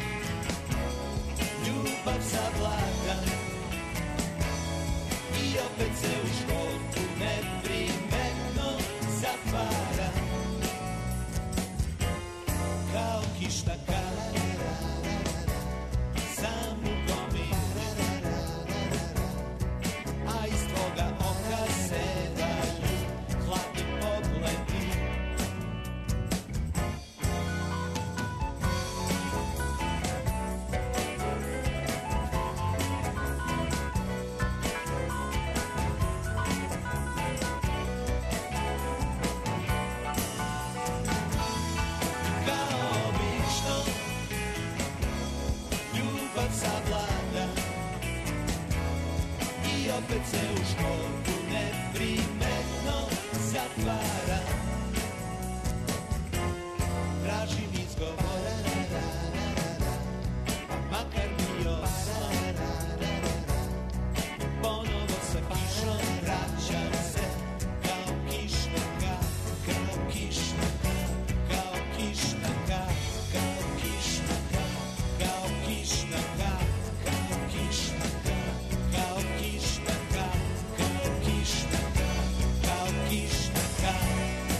ljubav savlada i opet se u školku neprimetno zatvara. Kao kišna kara, sam u gomili, a iz tvoga oka sevaju hladni pogledi. Opet se u školku neprimetno zatvara. Tražim izgovora, makar mi osam. Ponovo sa kišom vraćam se. Kao kišna kap, kao kišna kap, kao kišna kap, kao kišna kap, kao kišna kap, kao kišna kap, kao kišna kap, kao kišna kap, kao kišna kap.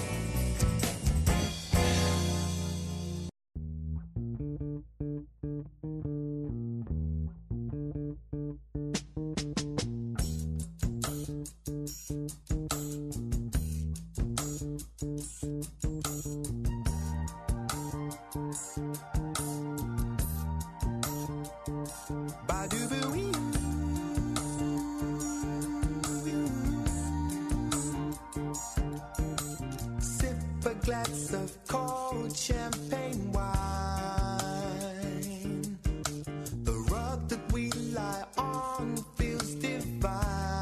Sip a glass of cold champagne wine. The rug that we lie on feels divine.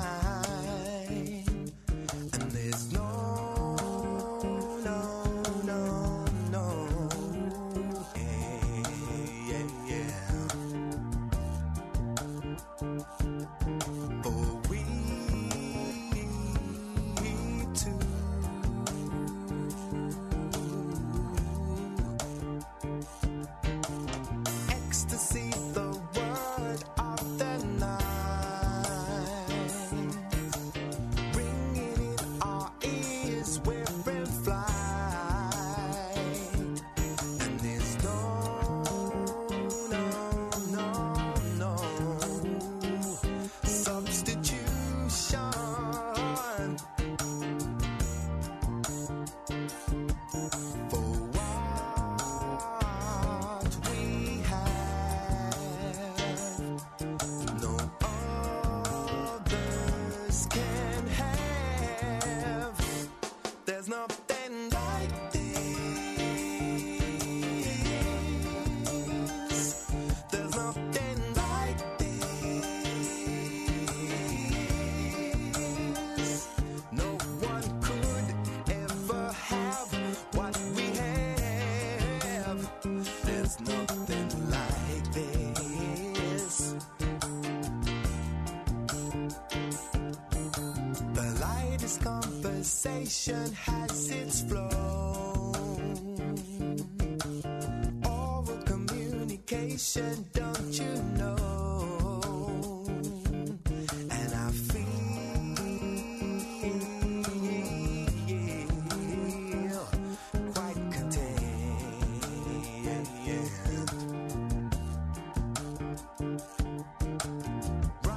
And there's no, no, no, no. Yeah, yeah, yeah. For we two. Ecstasy, the word of the night, ringing in our ears, we're in flight. And there's no, no, no, no substitution for what we have. No others can have. There's nothing like this. There's nothing like this. No one could ever have what we have. There's nothing like this. The lightest conversation has its flow. Oral communication, don't you know? And I feel quite content.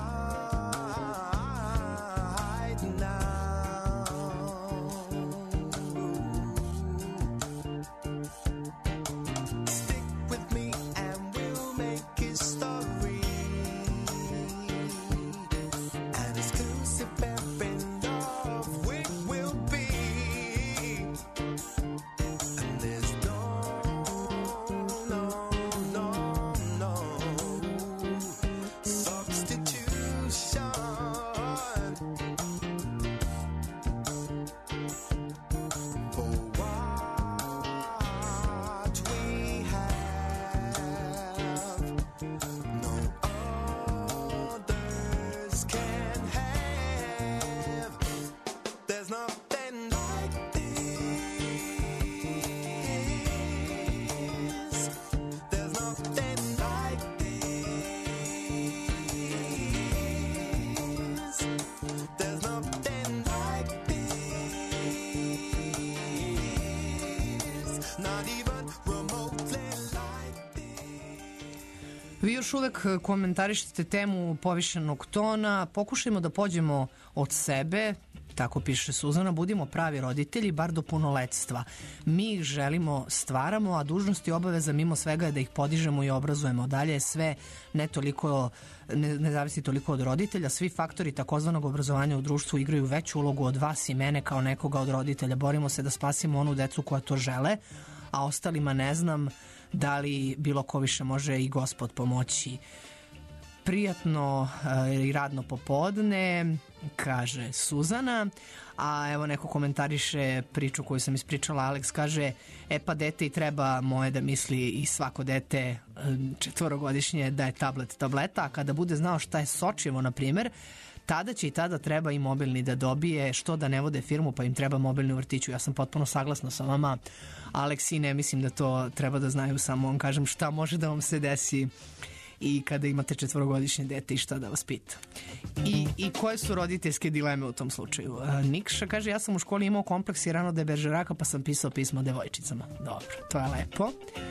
Vi još uvek komentarišete temu povišenog tona. Pokušajmo da pođemo od sebe, tako piše Suzana, budimo pravi roditelji, bar do punoletstva. Mi ih želimo, stvaramo, a dužnost i obaveza mimo svega je da ih podižemo i obrazujemo. Dalje je sve ne toliko, ne, ne zavisi toliko od roditelja. Svi faktori takozvanog obrazovanja u društvu igraju veću ulogu od vas i mene kao nekoga od roditelja. Borimo se da spasimo onu decu koja to žele, a ostalima ne znam da li bilo ko više može i Gospod pomoći. Prijatno e, i radno popodne, kaže Suzana, a evo neko komentariše priču koju sam ispričala. Alex kaže, e pa dete i treba moje da misli i svako dete četvorogodišnje da je tablet tableta, a kada bude znao šta je sočivo, na primer, tada će i tada treba i mobilni da dobije, što da ne vode firmu pa im treba mobilni u vrtiću. Ja sam potpuno saglasna sa vama, Alex, i ne mislim da to treba da znaju, samo vam kažem šta može da vam se desi i kada imate četvorogodišnje dete i šta da vas pita. I, i koje su roditeljske dileme u tom slučaju? Nikša kaže, ja sam u školi imao kompleks i rano de Beržeraka pa sam pisao pismo devojčicama. Dobro, to je lepo.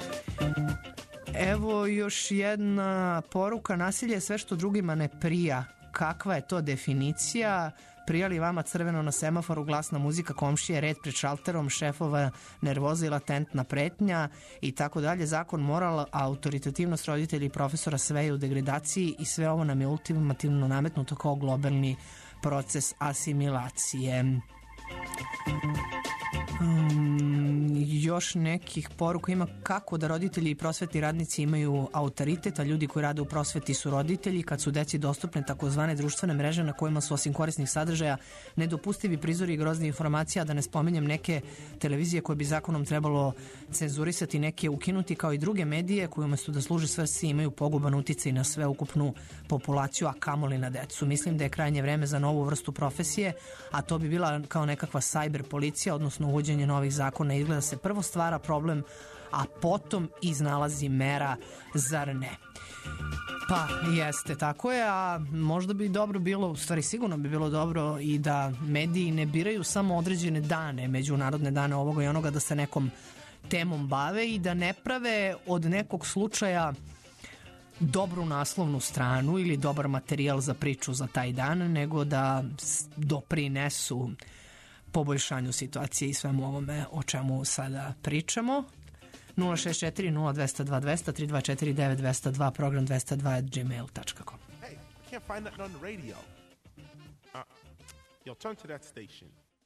Evo još jedna poruka, nasilje je sve što drugima ne prija. Kakva je to definicija? Prija li vama crveno na semaforu, glasna muzika komšije, red pred šalterom, šefova nervoza i latentna pretnja i tako dalje? Zakon, moral, autoritativnost roditelja i profesora, sve je u degradaciji i sve ovo nam je ultimativno nametnuto kao globalni proces asimilacije. Um, još nekih poruka ima kako da roditelji i prosvetni radnici imaju autoritet, a ljudi koji rade u prosveti su roditelji kad su deci dostupne takozvane društvene mreže na kojima su osim korisnih sadržaja nedopustivi prizori i grozni informacija, da ne spominjem neke televizije koje bi zakonom trebalo cenzurisati, neke ukinuti, kao i druge medije koje umesto da služe svrsi imaju poguban uticaj na sveukupnu populaciju, a kamoli na decu. Mislim da je krajnje vreme za novu vrstu profesije, a to bi bila kao nekakva cyber policija, odnosno uvođenje novih zakona. Izgleda se prvo stvara problem, a potom iznalazi mera, zar ne? Pa, jeste, tako je, a možda bi dobro bilo, u stvari sigurno bi bilo dobro i da mediji ne biraju samo određene dane, međunarodne dane ovoga i onoga, da se nekom temom bave i da ne prave od nekog slučaja dobru naslovnu stranu ili dobar materijal za priču za taj dan, nego da doprinesu poboljšanju situacije i svemu ovome o čemu sada pričamo. nula šest četiri nula dva nula dva dva nula tri dva četiri devet dva nula dva, program dvesta dva at gmail dot com. Hey, I can't find that on the radio. Uh, yo, turn to that station.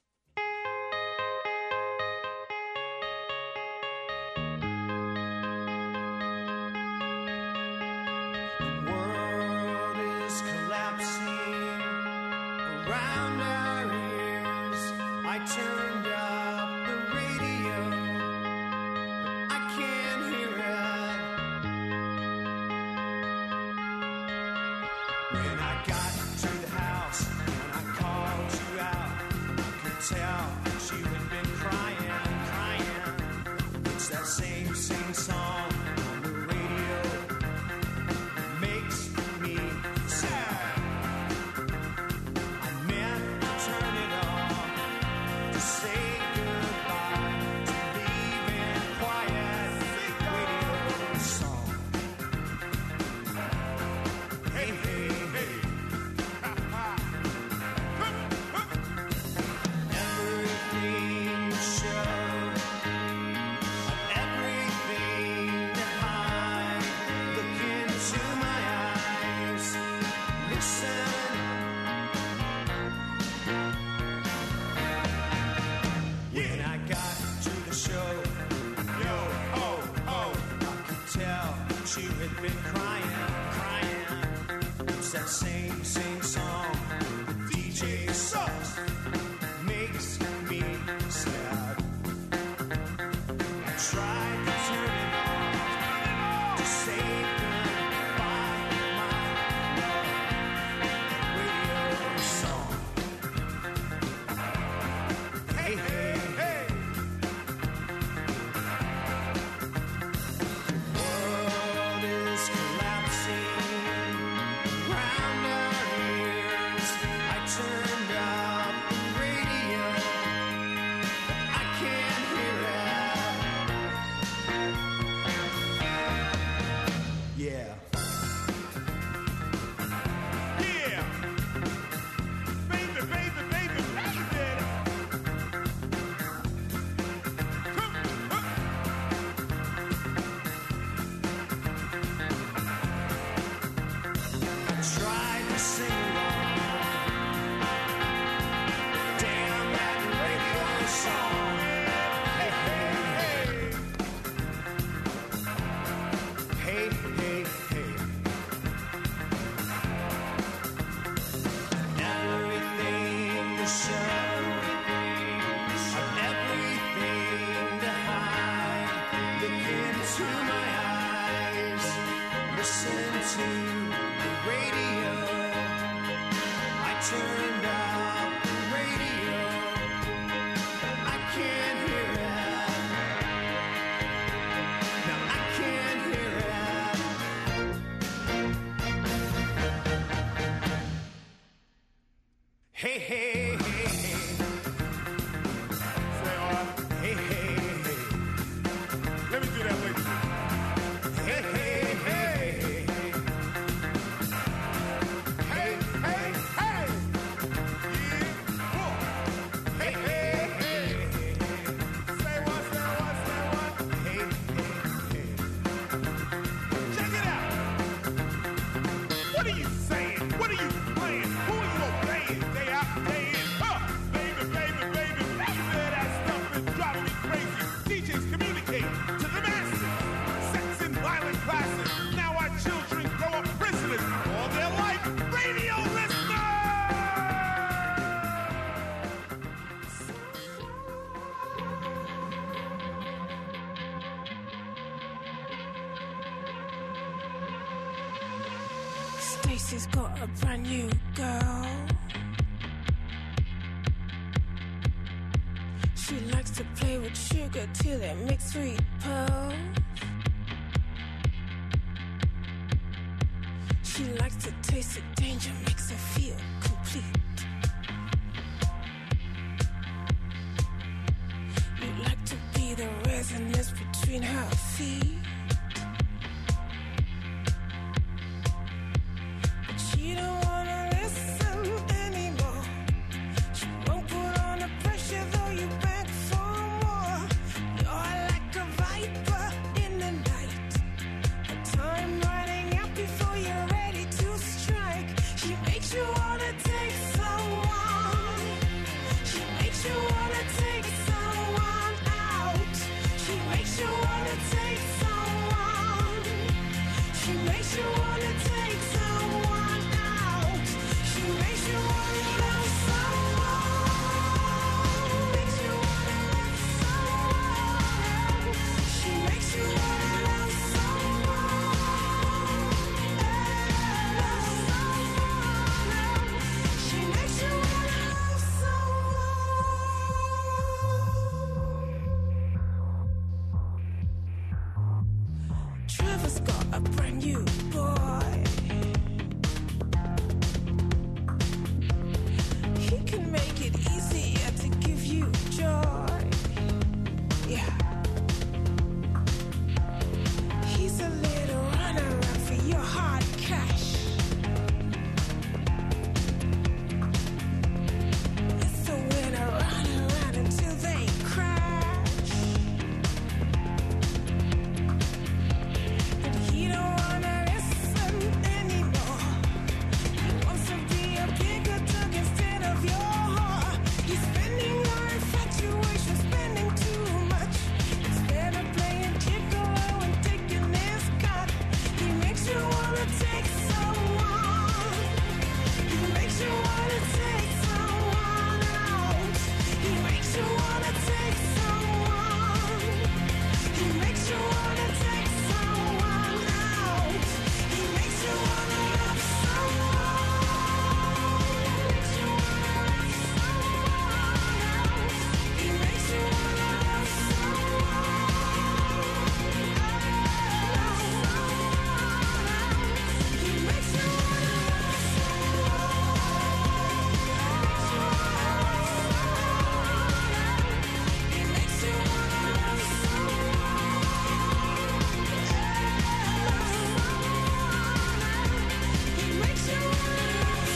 The world is collapsing around our ears. I turned up the radio, but I can't hear it. When I got to the house and I called you out, I could tell she had been crying, crying. It's that same sing song on the radio, it makes me sad. I meant to turn it off, to say goodbye, to leave in quiet radio song. Hey, hey, hey. Every turned up the radio. I can't hear it. No, I can't hear it. Hey, hey, hey, hey. Say, uh, hey, hey, hey. Let me do that with you. Hey, hey, hey. Hey, hey, hey. Yeah, whoa. Hey, hey, hey. Say what, say what, say what. Hey, hey, hey. Check it out. What are you saying? What are you playing? Who are you obeying? Day out, day in. Huh? Baby, baby, baby, baby. That stuff is driving me crazy. D Js communicate to the masses. Sex and violent classes. Now our children grow up prisoners all their life. Radio listeners! Stacy's got a brand new girl. She likes to play with sugar till it makes sweet pearls. She likes to taste the danger, makes her feel complete. You like to be the resonance between her feet. But she don't wanna listen anymore. She won't put on the pressure though you beg for more. You're like a viper in the night. A time running out before you're ready to strike. She makes you wanna take someone. She makes you wanna take someone out. She makes you wanna take someone. She makes you wanna take someone out. She makes you wanna love someone. Makes you wanna love someone. She makes you wanna love someone. Love someone. She makes you wanna love someone. Trevor's got a brand new boy. He can make it easier to give you joy. Yeah. He's a little runaround for your hard cash. It's the winner run around until they crash. But he don't wanna listen anymore. He wants to be a bigger dog instead of your whore. He's spending your infatuation, spending too much. Instead of playing gigolo and taking his cut, he makes you wanna take someone. He makes you wanna take someone out. He makes you wanna take someone. He makes you wanna take someone out. He makes you wanna love someone. Makes you wanna love someone else. He makes you wanna love someone. Love someone else. He makes you wanna love someone. He makes you wanna love someone. He makes you wanna love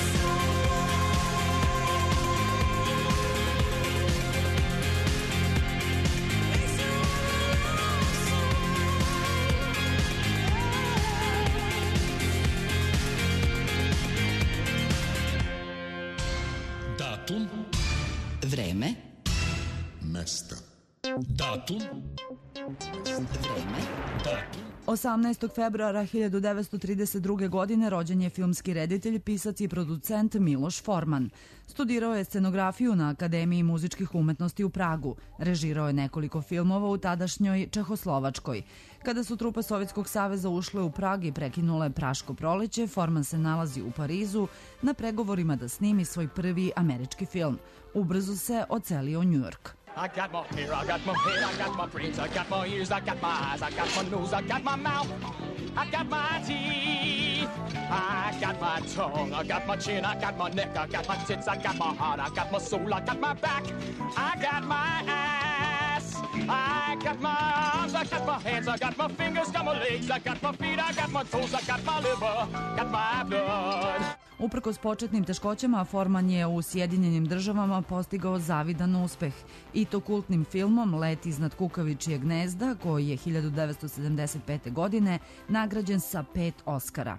Datum, Vreme, mesta. Datum, vreme, datum, osamnaestog februara hiljadu devetsto trideset druge. godine rođen je filmski reditelj, pisac i producent Miloš Forman. Studirao je scenografiju na Akademiji muzičkih umetnosti u Pragu. Režirao je nekoliko filmova u tadašnjoj Čehoslovačkoj. Kada su trupe Sovjetskog saveza ušle u Prag i prekinule Praško proleće, Forman se nalazi u Parizu na pregovorima da snimi svoj prvi američki film. Ubrzo se ocelio u Njujork. I got my hair, I got my head, I got my brains, I got my ears, I got my eyes, I got my nose, I got my mouth, I got my teeth, I got my tongue, I got my chin, I got my neck, I got my tits, I got my heart, I got my soul, I got my back, I got my ass, I got my arms, I got my hands, I got my fingers, got my legs, I got my feet, I got my toes, I got my liver, got my blood. Uprkos početnim teškoćama, Forman je u Sjedinjenim državama postigao zavidan uspeh i to kultnim filmom Let iznad kukavičijeg gnezda, koji je hiljadu devetsto sedamdeset pete. godine nagrađen sa pet Oskara.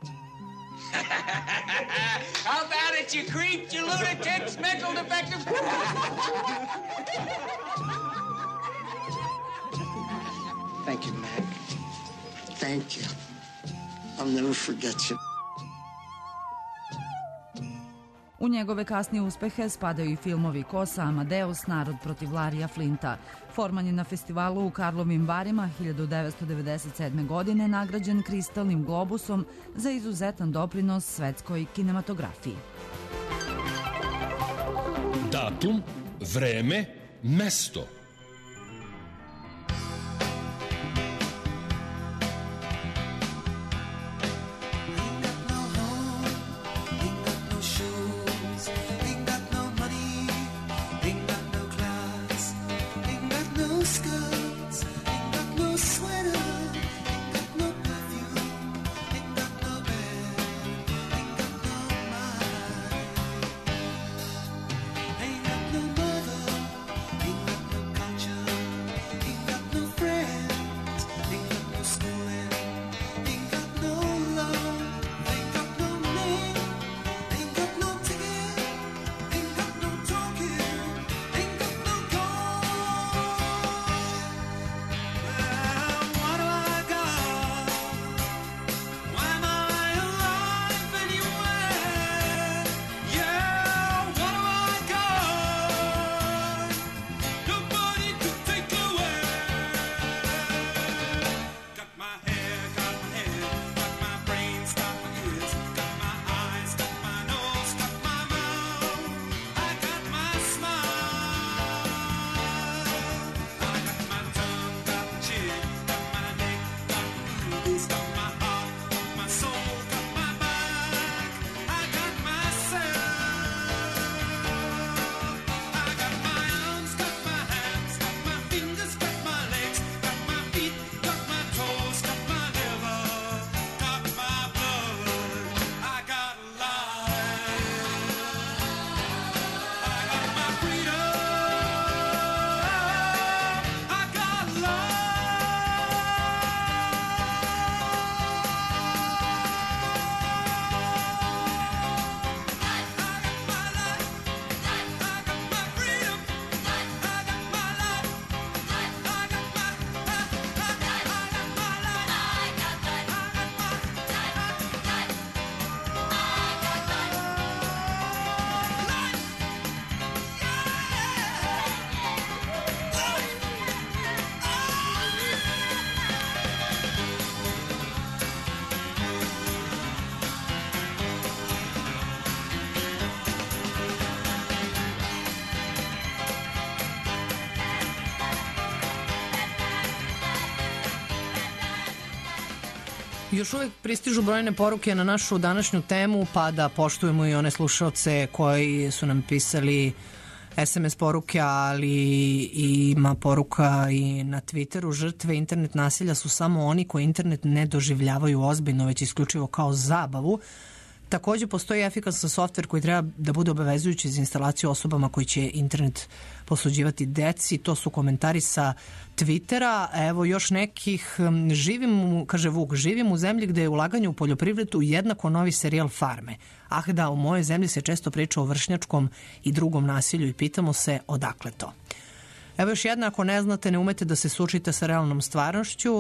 How about it, you creep, you lunatics, mental defective? Thank you, Mac. Thank you. I'll never forget you. U njegove kasnije uspehe spadaju i filmovi Kosa, Amadeus, Narod protiv Larija Flinta. Forman je na festivalu u Karlovim Varima hiljadu devetsto devedeset sedme. godine nagrađen Kristalnim globusom za izuzetan doprinos svetskoj kinematografiji. Datum, vreme, mesto. Još uvijek pristižu brojne poruke na našu današnju temu, pa da poštujemo i one slušalce koji su nam pisali es em es poruke, ali ima poruka i na Twitteru. Žrtve internet nasilja su samo oni koji internet ne doživljavaju ozbiljno, već isključivo kao zabavu. Takođe, postoji efikasan softver koji treba da bude obavezujući za instalaciju osobama koji će internet posuđivati deci. To su komentari sa Twittera. Evo još nekih. Živim, kaže Vuk, živim u zemlji gde je ulaganje u poljoprivredu jednako novi serijal Farme. Ah da, u mojoj zemlji se često priča o vršnjačkom i drugom nasilju i pitamo se odakle to. Evo još jedna, ako ne znate, ne umete da se suočite sa realnom stvarnošću,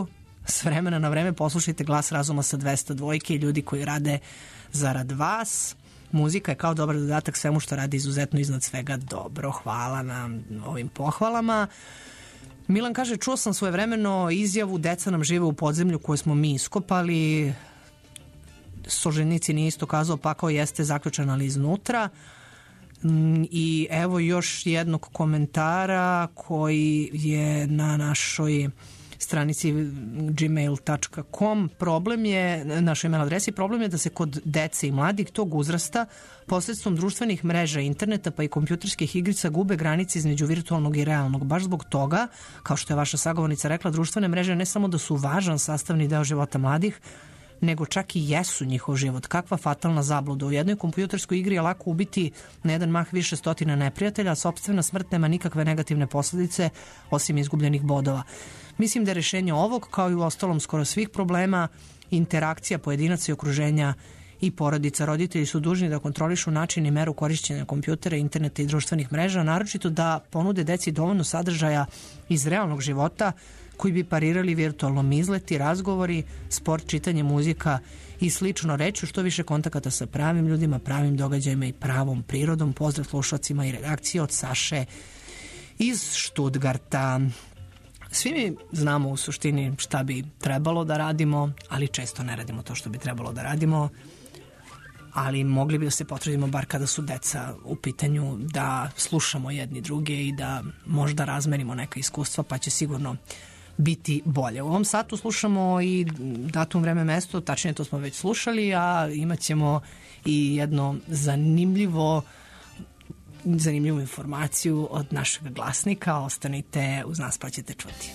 s vremena na vreme poslušajte Glas razuma sa dvesta dvojke i ljudi koji rade zarad vas. Muzika je kao dobar dodatak svemu što radi izuzetno iznad svega dobro. Hvala na ovim pohvalama. Milan kaže, čuo sam svojevremeno izjavu deca nam žive u podzemlju koje smo mi iskopali. Solženici nije isto kazao, pakao jeste zaključan ali iznutra. I evo još jednog komentara koji je na našoj stranici gmail tačka com. Problem je, našoj email adresi, problem je da se kod dece i mladih tog uzrasta posredstvom društvenih mreža, interneta pa i kompjuterskih igrica gube granice između virtualnog i realnog. Baš zbog toga, kao što je vaša sagovornica rekla, društvene mreže ne samo da su važan sastavni deo života mladih, nego čak i jesu njihov život. Kakva fatalna zabluda. U jednoj kompjuterskoj igri je lako ubiti na jedan mah više stotina neprijatelja, a sopstvena smrt nema nikakve negativne posledice osim izgubljenih bodova. Mislim da je rešenje ovog, kao i u ostalom skoro svih problema, interakcija pojedinaca i okruženja i porodica. Roditelji su dužni da kontrolišu način i meru korišćenja kompjutera, interneta i društvenih mreža, naročito da ponude deci dovoljno sadržaja iz realnog života koji bi parirali virtualnom, izleti, razgovori, sport, čitanje, muzika i slično. Reću što više kontakata sa pravim ljudima, pravim događajima i pravom prirodom. Pozdrav slušalcima i redakcije od Saše iz Stuttgarta. Svi mi znamo u suštini šta bi trebalo da radimo, ali često ne radimo to što bi trebalo da radimo. Ali mogli bi da se potrudimo, bar kada su deca u pitanju, da slušamo jedni druge i da možda razmenimo neka iskustva, pa će sigurno biti bolje. U ovom satu slušamo i datum, vreme, mesto, tačnije to smo već slušali, a imat ćemo i jedno zanimljivo zanimljivu informaciju od našeg glasnika. Ostanite uz nas pa ćete čuti.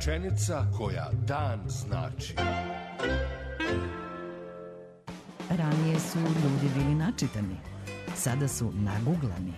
rečenica koja dan znači. Ranije su ljudi bili načitani, sada su naguglani.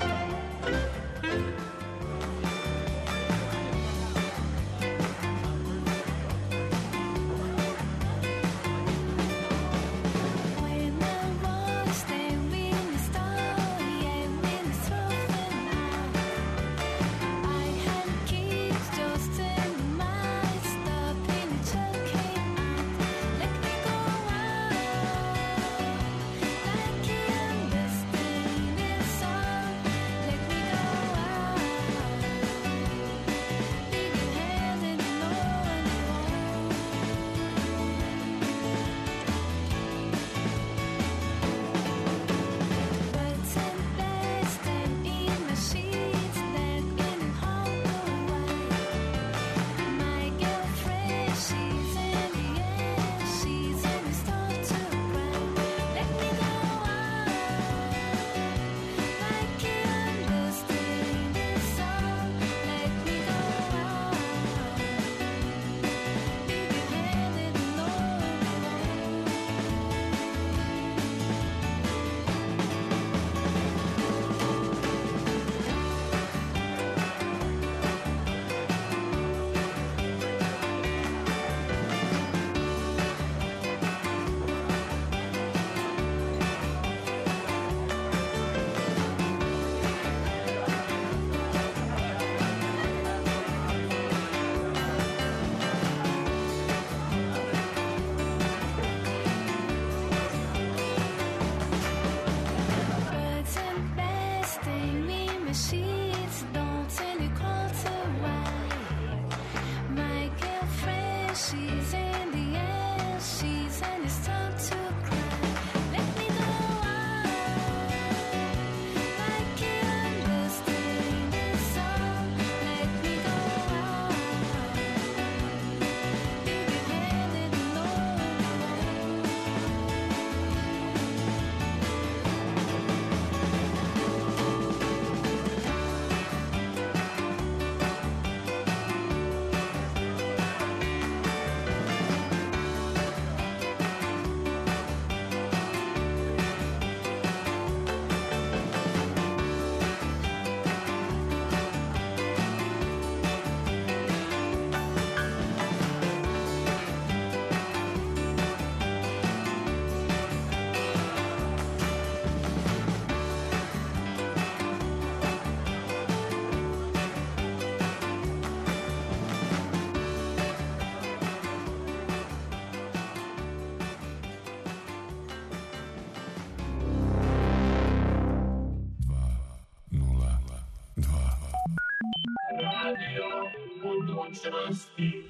budućnosti.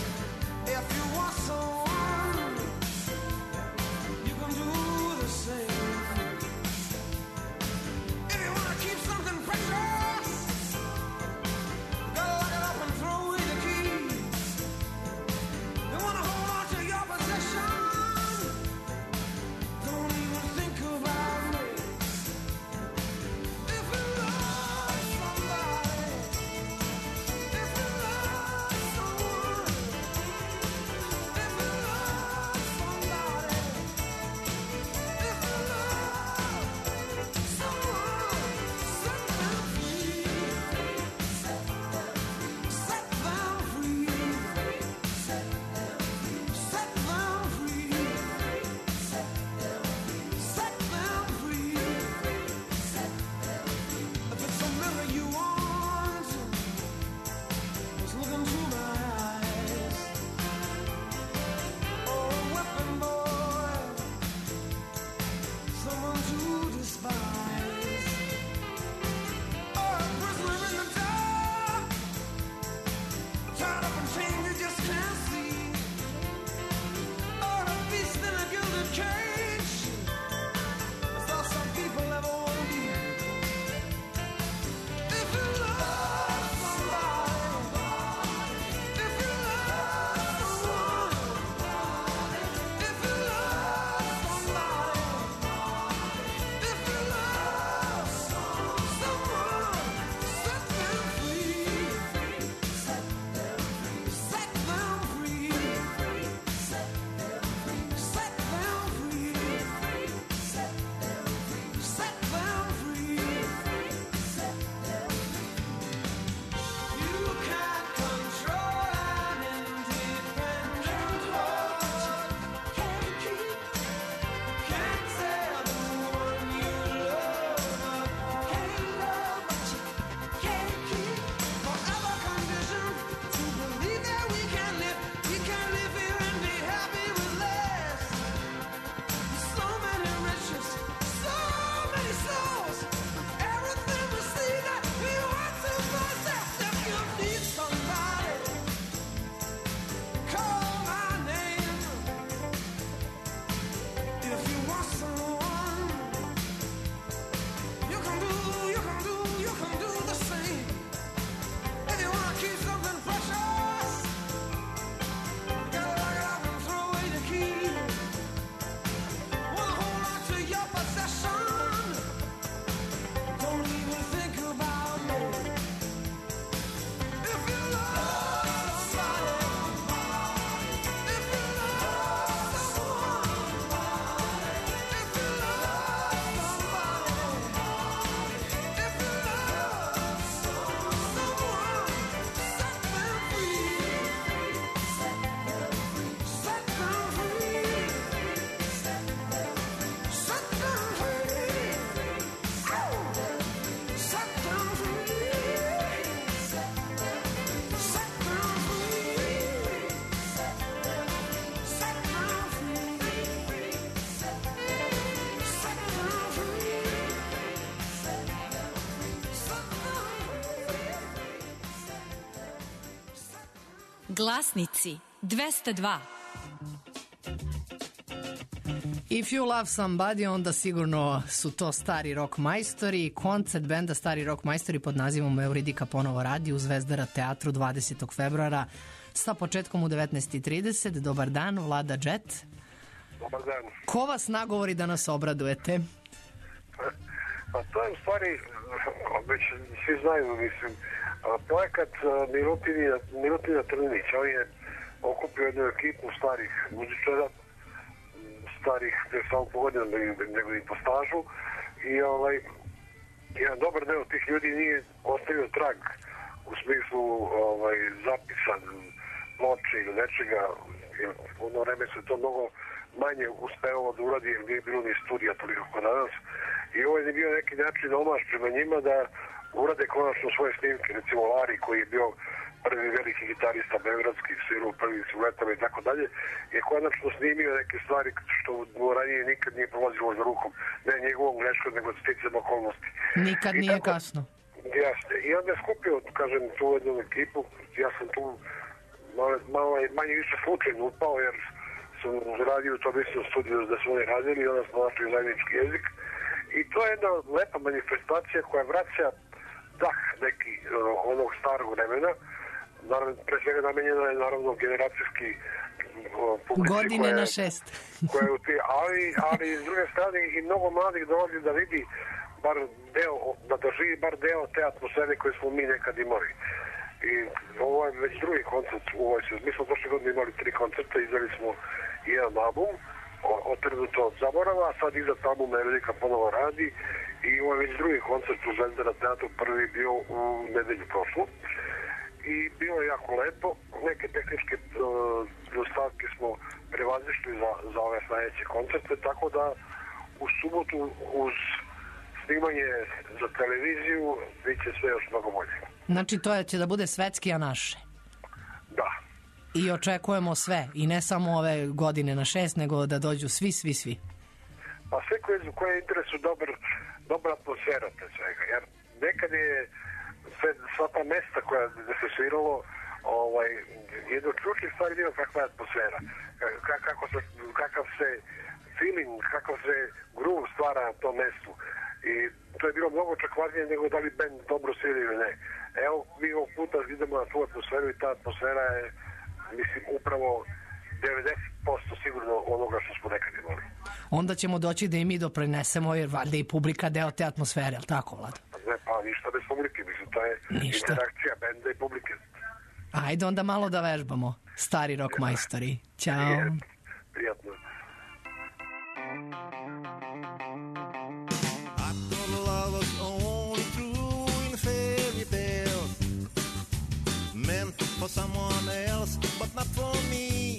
Say Glasnici dvesta dva. If you love somebody, onda sigurno su to Stari rock majstori. Koncert benda Stari rock majstori pod nazivom Euridika ponovo radi u Zvezdara teatru dvadesetog februara sa početkom u devetnaest i trideset. Dobar dan, Vlada Džet. Dobar dan. Ko vas nagovori da nas obradujete? Pa to je u stvari, već svi znaju, mislim, projekat Milutina, Milutina Trninić. On je okupio jednu ekipu starih muzičara, starih ne samo po godinu, nego i po stažu. I ovaj, jedan dobar deo tih ljudi nije ostavio trag u smislu ovaj, zapisan ploče ili nečega. U ono vreme se to mnogo manje uspevalo da uradi jer nije bilo ni studija toliko kod danas. I ovo je bio neki način omaž prema njima da urade konačno svoje snimke. Recimo Lari koji je bio prvi veliki gitarista beogradski, svirao prvi Siluetama i tako dalje, je konačno snimio neke stvari što mu ranije nikad nije prolazilo za rukom. Ne njegovom greškom, nego sticam okolnosti. Nikad I nije tako, kasno. Jasne. I onda je skupio, kažem, tu jednu ekipu. Ja sam tu malo, malo manje više slučajno upao, jer sam radio to mislim studiju da su oni radili i onda smo našli zajednički jezik. I to je jedna lepa manifestacija koja vraća dah neki onog starog vremena. Naravno, pre svega namenjena je naravno generacijski publici. Godine koja, na šest. koja je u ti, ali, ali s druge strane i mnogo mladih dolazi da vidi bar deo, da doživi bar deo te atmosfere koje smo mi nekad imali. I ovo je već drugi koncert u ovoj sezoni. Mi smo prošle godine imali tri koncerta, izdali smo jedan album, Otrgnuto od zaborava, a sad iza album Euridika ponovo radi i ovo je već drugi koncert u Zvezdara teatru, prvi bio u nedelju prošlu. I bilo je jako lepo, neke tehničke dostavke smo prevazišli za, za ove sledeće koncerte, tako da u subotu uz snimanje za televiziju bit će sve još mnogo bolje. Znači to je, će da bude svetski, a naše. Da. I očekujemo sve, i ne samo ove godine na šest, nego da dođu svi, svi, svi. Pa sve koje, koje interesu dobar, dobra atmosfera pre svega, jer nekad je sve, sva ta mesta koja da se sviralo, ovaj, jedno od ključnih stvari bilo kakva je atmosfera, kako se, kakav se feeling, kakav se groove stvara na tom mestu. I to je bilo mnogo očekivanje nego da li band dobro svira ili ne. Evo, mi ovog puta idemo na tu atmosferu i ta atmosfera je, mislim, upravo devedeset posto sigurno onoga što smo nekad imali. Onda ćemo doći da i mi doprinesemo, jer valjda i publika deo te atmosfere, ali tako, Vlado? Ne, pa ništa bez publike, mislim, to je ništa. Interakcija benda i publike. Ajde onda malo da vežbamo. Stari rock majstori. Ćao. Je, prijatno. For someone else, but not for me.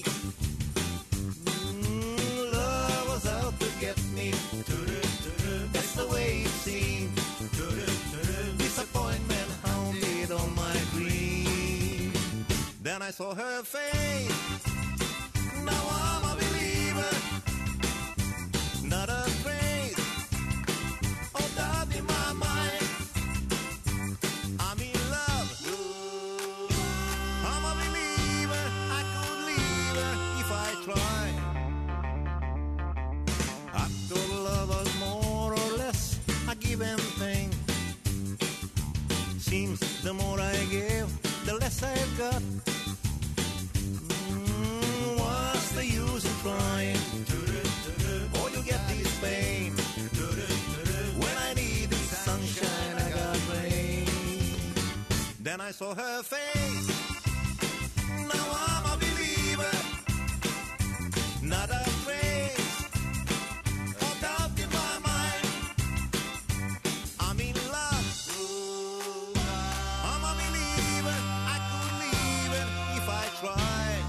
Mm, love was out to get me. That's the way it seemed. Disappointment haunted all my dreams. Then I saw her face. Now I'm a believer. Not a trace of doubt in my mind. I'm in love. I'm a believer, I could leave her if I tried. I thought love was more or less a given thing. Seems the more I give, the less I've got. Mm, what's the use in trying? All you get is pain. When I need sunshine, I got rain. Then I saw her face. Now I'm a believer, not a trace of doubt in my mind. I'm in love. I'm a believer, I could leave it if I tried.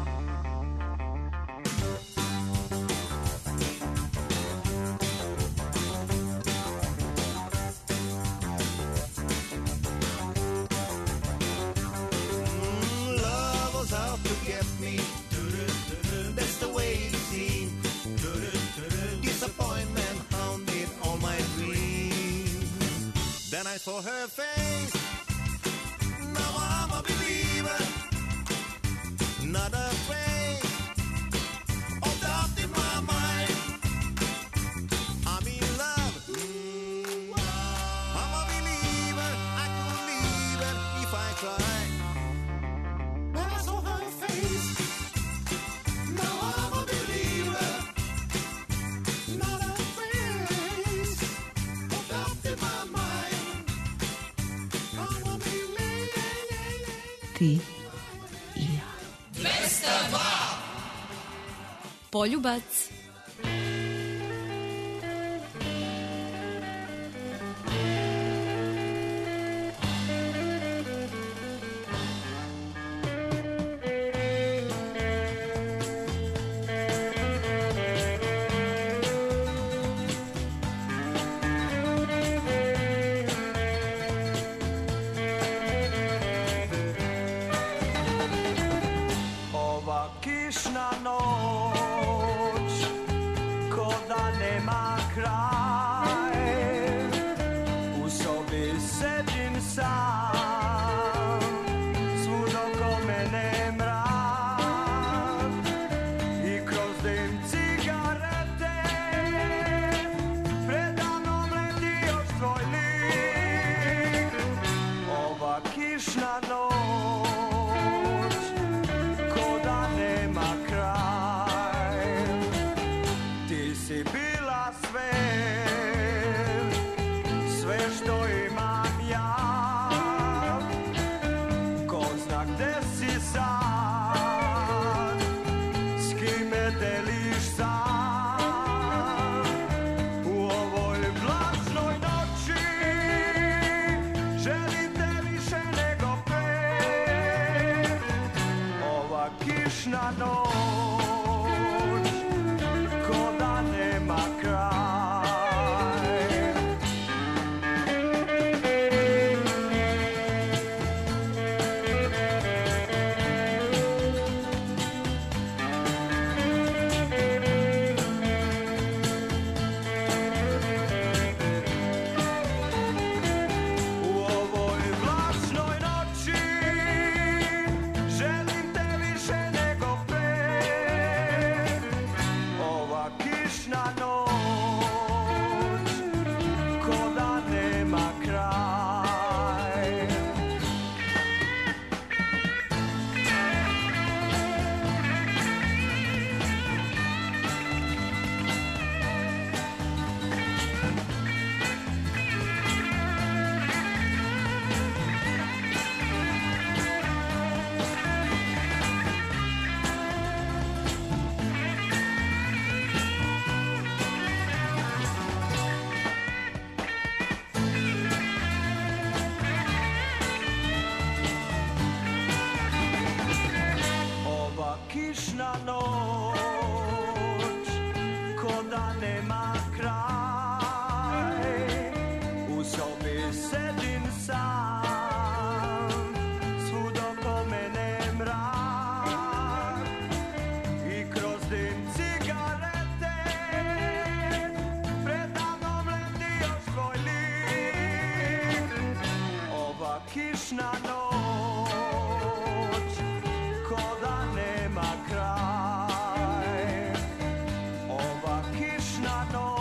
Out to get me. That's the way it seemed. Disappointment haunted all my dreams. Then I saw her face. Now I'm a believer, Ti i ja. dvesta dva. Poljubac. Ova kišna noć, ko da nema kraj, u sobi sedim sam, svud oko mene mrak, i kroz dim cigarete, predamnom leti još tvoj lik. Ova kišna noć, ko da nema kraj, ti si bila sve, sve što imam ja, ko zna gde si sad, s kime deliš san, u ovoj vlažnoj noći, želim te više nego pre. Ova kišna noć, ko da nema kraj. U ovoj vlažnoj noći, želim te više nego pre. Ova kišna noć, ko da nema kraj. Ova kišna noć, ko da nema kraj, u sobi sedim sam, svud oko mene mrak, i kroz dim cigarete, predamnom leti još tvoj lik. Ova kišna noć, ko da nema kraj. Ova kišna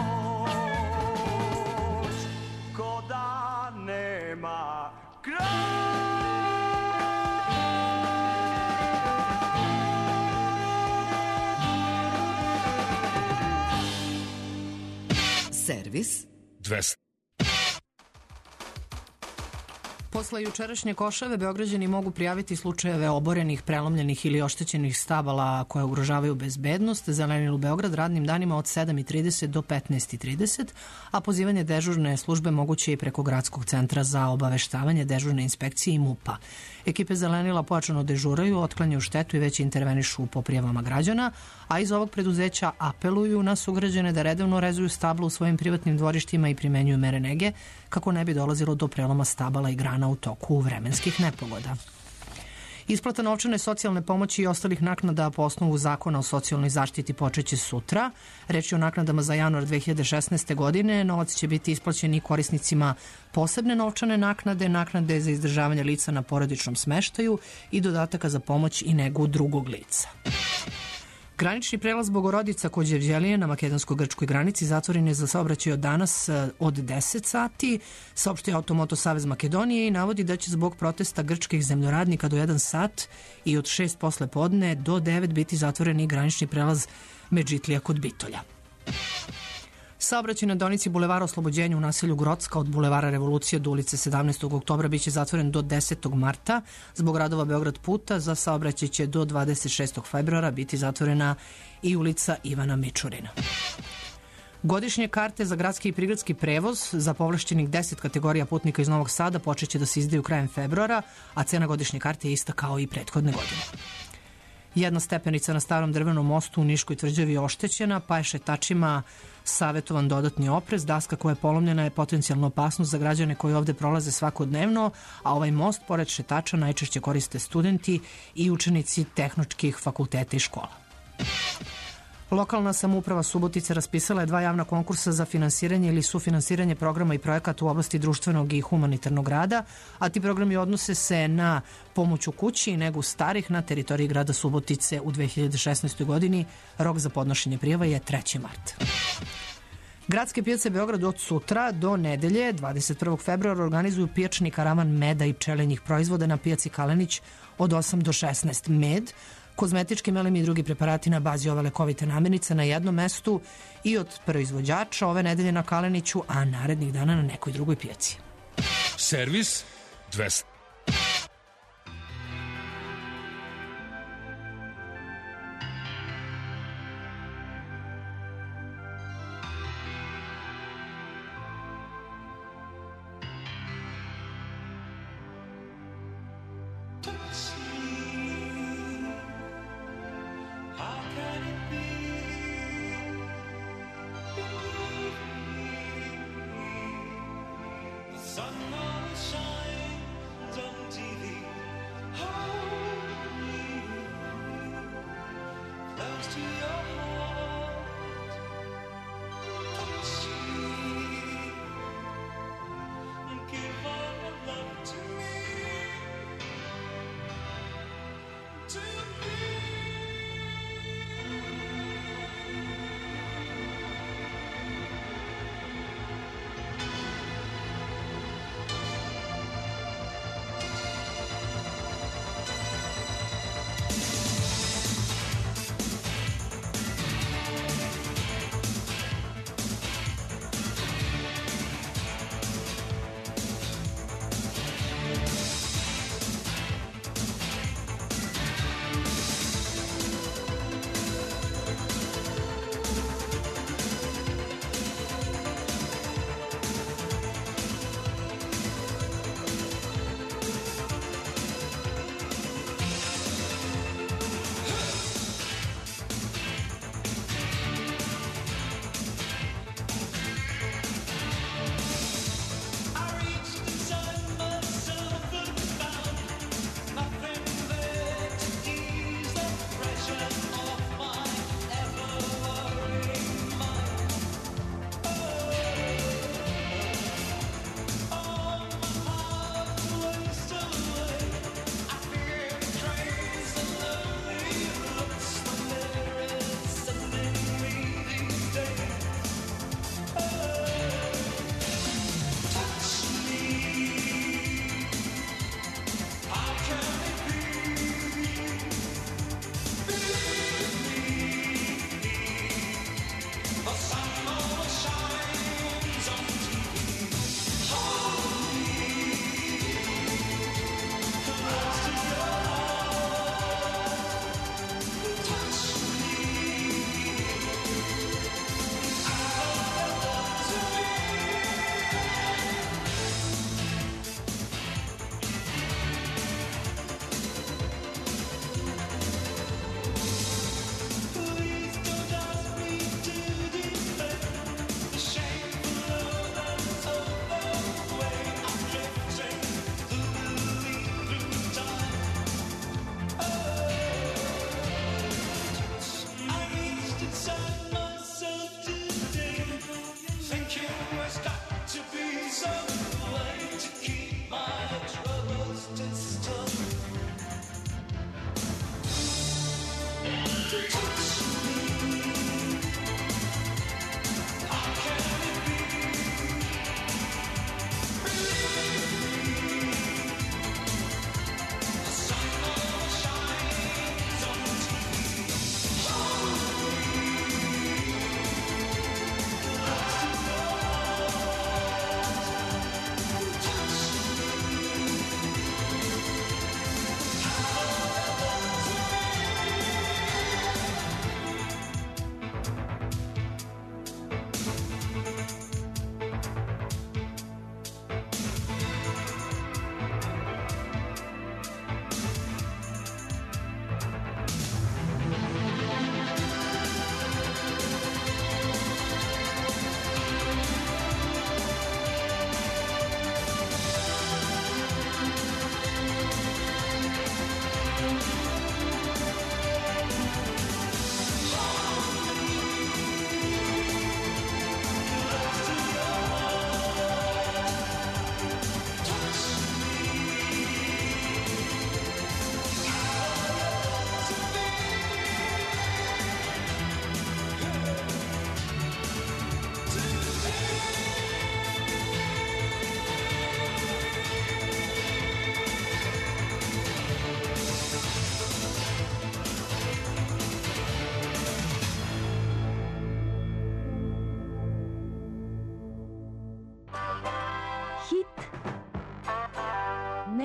noć, ko da nema kraj. Servis dvesta. Posle jučerašnje košave Beograđani mogu prijaviti slučajeve oborenih, prelomljenih ili oštećenih stabala koje ugrožavaju bezbednost. Zelenilu Beograd radnim danima od sedam i trideset do petnaest i trideset, a pozivanje dežurne službe moguće i preko Gradskog centra za obaveštavanje dežurne inspekcije i MUP-a. Ekipe Zelenila pojačano dežuraju, otklanjaju štetu i već intervenišu po prijavama građana, a iz ovog preduzeća apeluju na sugrađane da redovno rezuju stabla u svojim privatnim dvorištima i primenjuju mere nege kako ne bi dolazilo do preloma stabala i grana u toku vremenskih nepogoda. Isplata novčane socijalne pomoći i ostalih naknada po osnovu Zakona o socijalnoj zaštiti počeće sutra. Reč je o naknadama za januar dve hiljade šesnaeste. godine. Novac će biti isplaćen i korisnicima posebne novčane naknade, naknade za izdržavanje lica na porodičnom smeštaju i dodataka za pomoć i negu drugog lica. Granični prelaz Bogorodica kod Đevđelije na makedonsko-grčkoj granici zatvoren je za saobraćaj od danas od deset sati, saopštio Automoto Savez Makedonije i navodi da će zbog protesta grčkih zemljoradnika do jedan sat i od šest posle podne do devet biti zatvoren i granični prelaz Medžitlija kod Bitolja. Saobraćaj na deonici Bulevara Oslobođenja u naselju Grocka od Bulevara Revolucije do ulice sedamnaestog oktobra biće zatvoren do desetog marta. Zbog radova Beograd puta za saobraćaj će do dvadeset šestog februara biti zatvorena i ulica Ivana Mičurina. Godišnje karte za gradski i prigradski prevoz za povlašćenih deset kategorija putnika iz Novog Sada počeće da se izdaju krajem februara, a cena godišnje karte je ista kao i prethodne godine. Jedna stepenica na starom drvenom mostu u Niškoj tvrđavi je oštećena, pa je šetačima savjetovan dodatni oprez. Daska koja je polomljena je potencijalna opasnost za građane koji ovde prolaze svakodnevno, a ovaj most, pored šetača, najčešće koriste studenti i učenici tehničkih fakulteta i škola. Lokalna samouprava Subotice raspisala je dva javna konkursa za finansiranje ili sufinansiranje programa i projekata u oblasti društvenog i humanitarnog rada, a ti programi odnose se na pomoć u kući i negu starih na teritoriji grada Subotice u dve hiljade šesnaestoj godini. Rok za podnošenje prijava je treći mart. Gradske pijace Beograd od sutra do nedelje, dvadeset prvog februara, organizuju pijačni karavan meda i pčelinjih proizvoda na pijaci Kalenić od osam do šesnaest. Med, kozmetički melemi i drugi preparati na bazi ove lekovite namirnice na jednom mestu i od proizvođača ove nedelje na Kaleniću, a narednih dana na nekoj drugoj pijaci. Servis dvesta.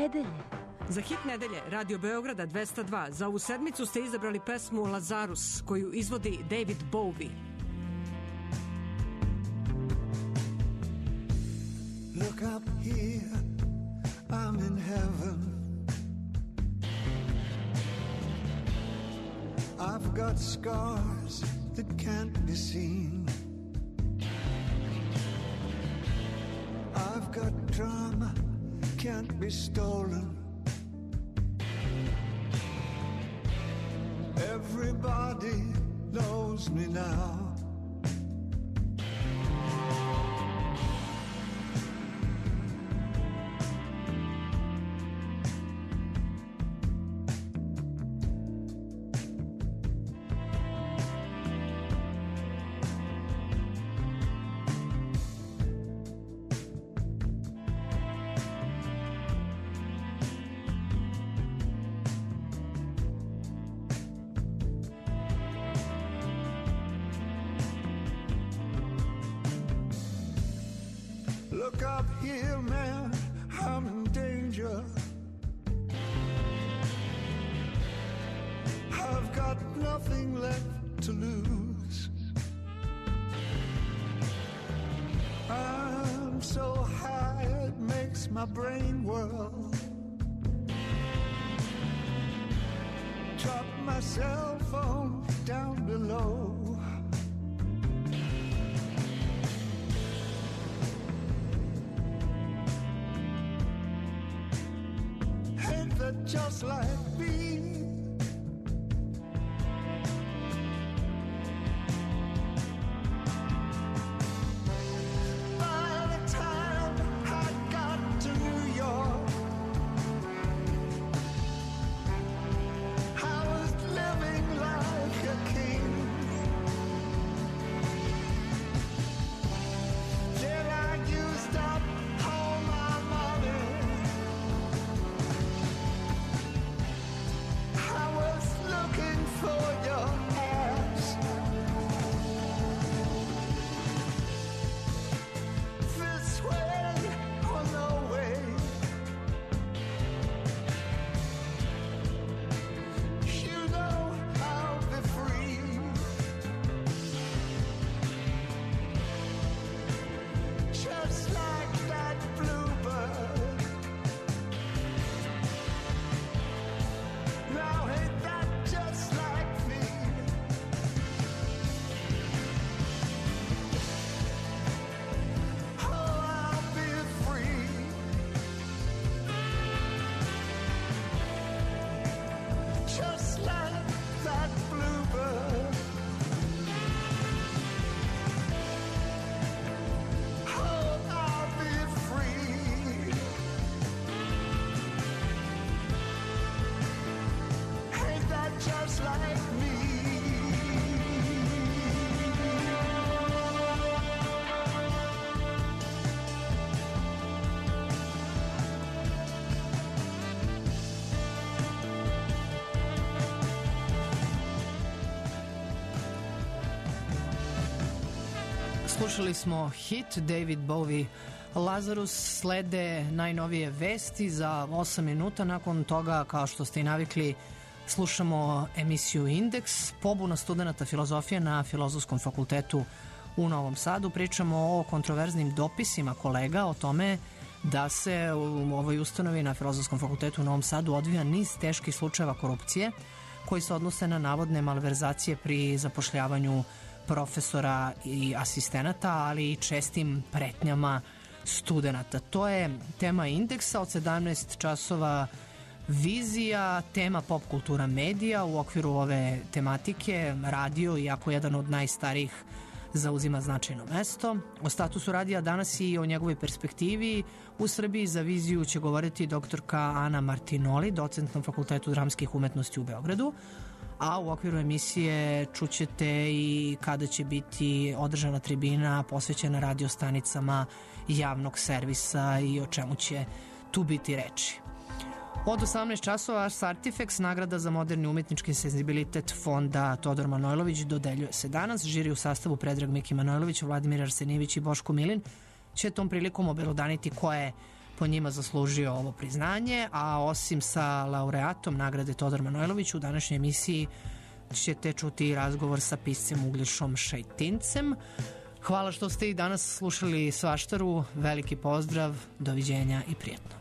nedelje. Za hit nedelje Radio Beograda dvesta dva za ovu sedmicu ste izabrali pesmu Lazarus koju izvodi David Bowie. Look up here, I'm in heaven. I've got scars that can't be seen. I've got drama, can't be stolen. Everybody knows me now. Look up here, man, I'm in danger. I've got nothing left to lose. I'm so high it makes my brain whirl. Drop my cell phone down below. Just like me. By the time I got to New York, I was living like a king. Then I used up all my money. Looking for your ass. This way or no way. You know I'll be free. Just like that bluebird. Now ain't that just like me? Oh, I'll be free. Just like that bluebird. Oh, I'll be free. Ain't that just like me? Slušali smo hit David Bowie Lazarus, slede najnovije vesti za osam minuta. Nakon toga, kao što ste i navikli, slušamo emisiju Indeks, pobuna studenta filozofije na Filozofskom fakultetu u Novom Sadu. Pričamo o kontroverznim dopisima kolega, o tome da se u ovoj ustanovi na Filozofskom fakultetu u Novom Sadu odvija niz teških slučajeva korupcije koji se odnose na navodne malverzacije pri zapošljavanju profesora i asistenata, ali i čestim pretnjama studenta. To je tema Indeksa od sedamnaest časova. Vizija, tema pop kultura medija u okviru ove tematike. Radio, iako jedan od najstarijih, zauzima značajno mesto. O statusu radija danas i o njegovoj perspektivi u Srbiji za Viziju će govoriti doktorka Ana Martinoli, docent na Fakultetu dramskih umetnosti u Beogradu, a u okviru emisije čućete i kada će biti održana tribina posvećena radio stanicama javnog servisa i o čemu će tu biti reči. Od osamnaest časova Ars Artifex, nagrada za moderni umetnički senzibilitet fonda Todor Manojlović, dodeljuje se danas. Žiri u sastavu Predrag Miki Manojlović, Vladimir Arsenijević i Boško Milin će tom prilikom obelodaniti ko je po njima zaslužio ovo priznanje, a osim sa laureatom nagrade Todor Manojlović u današnjoj emisiji ćete čuti razgovor sa piscem Uglješom Šajtincem. Hvala što ste i danas slušali Svaštaru, veliki pozdrav, doviđenja i prijetno.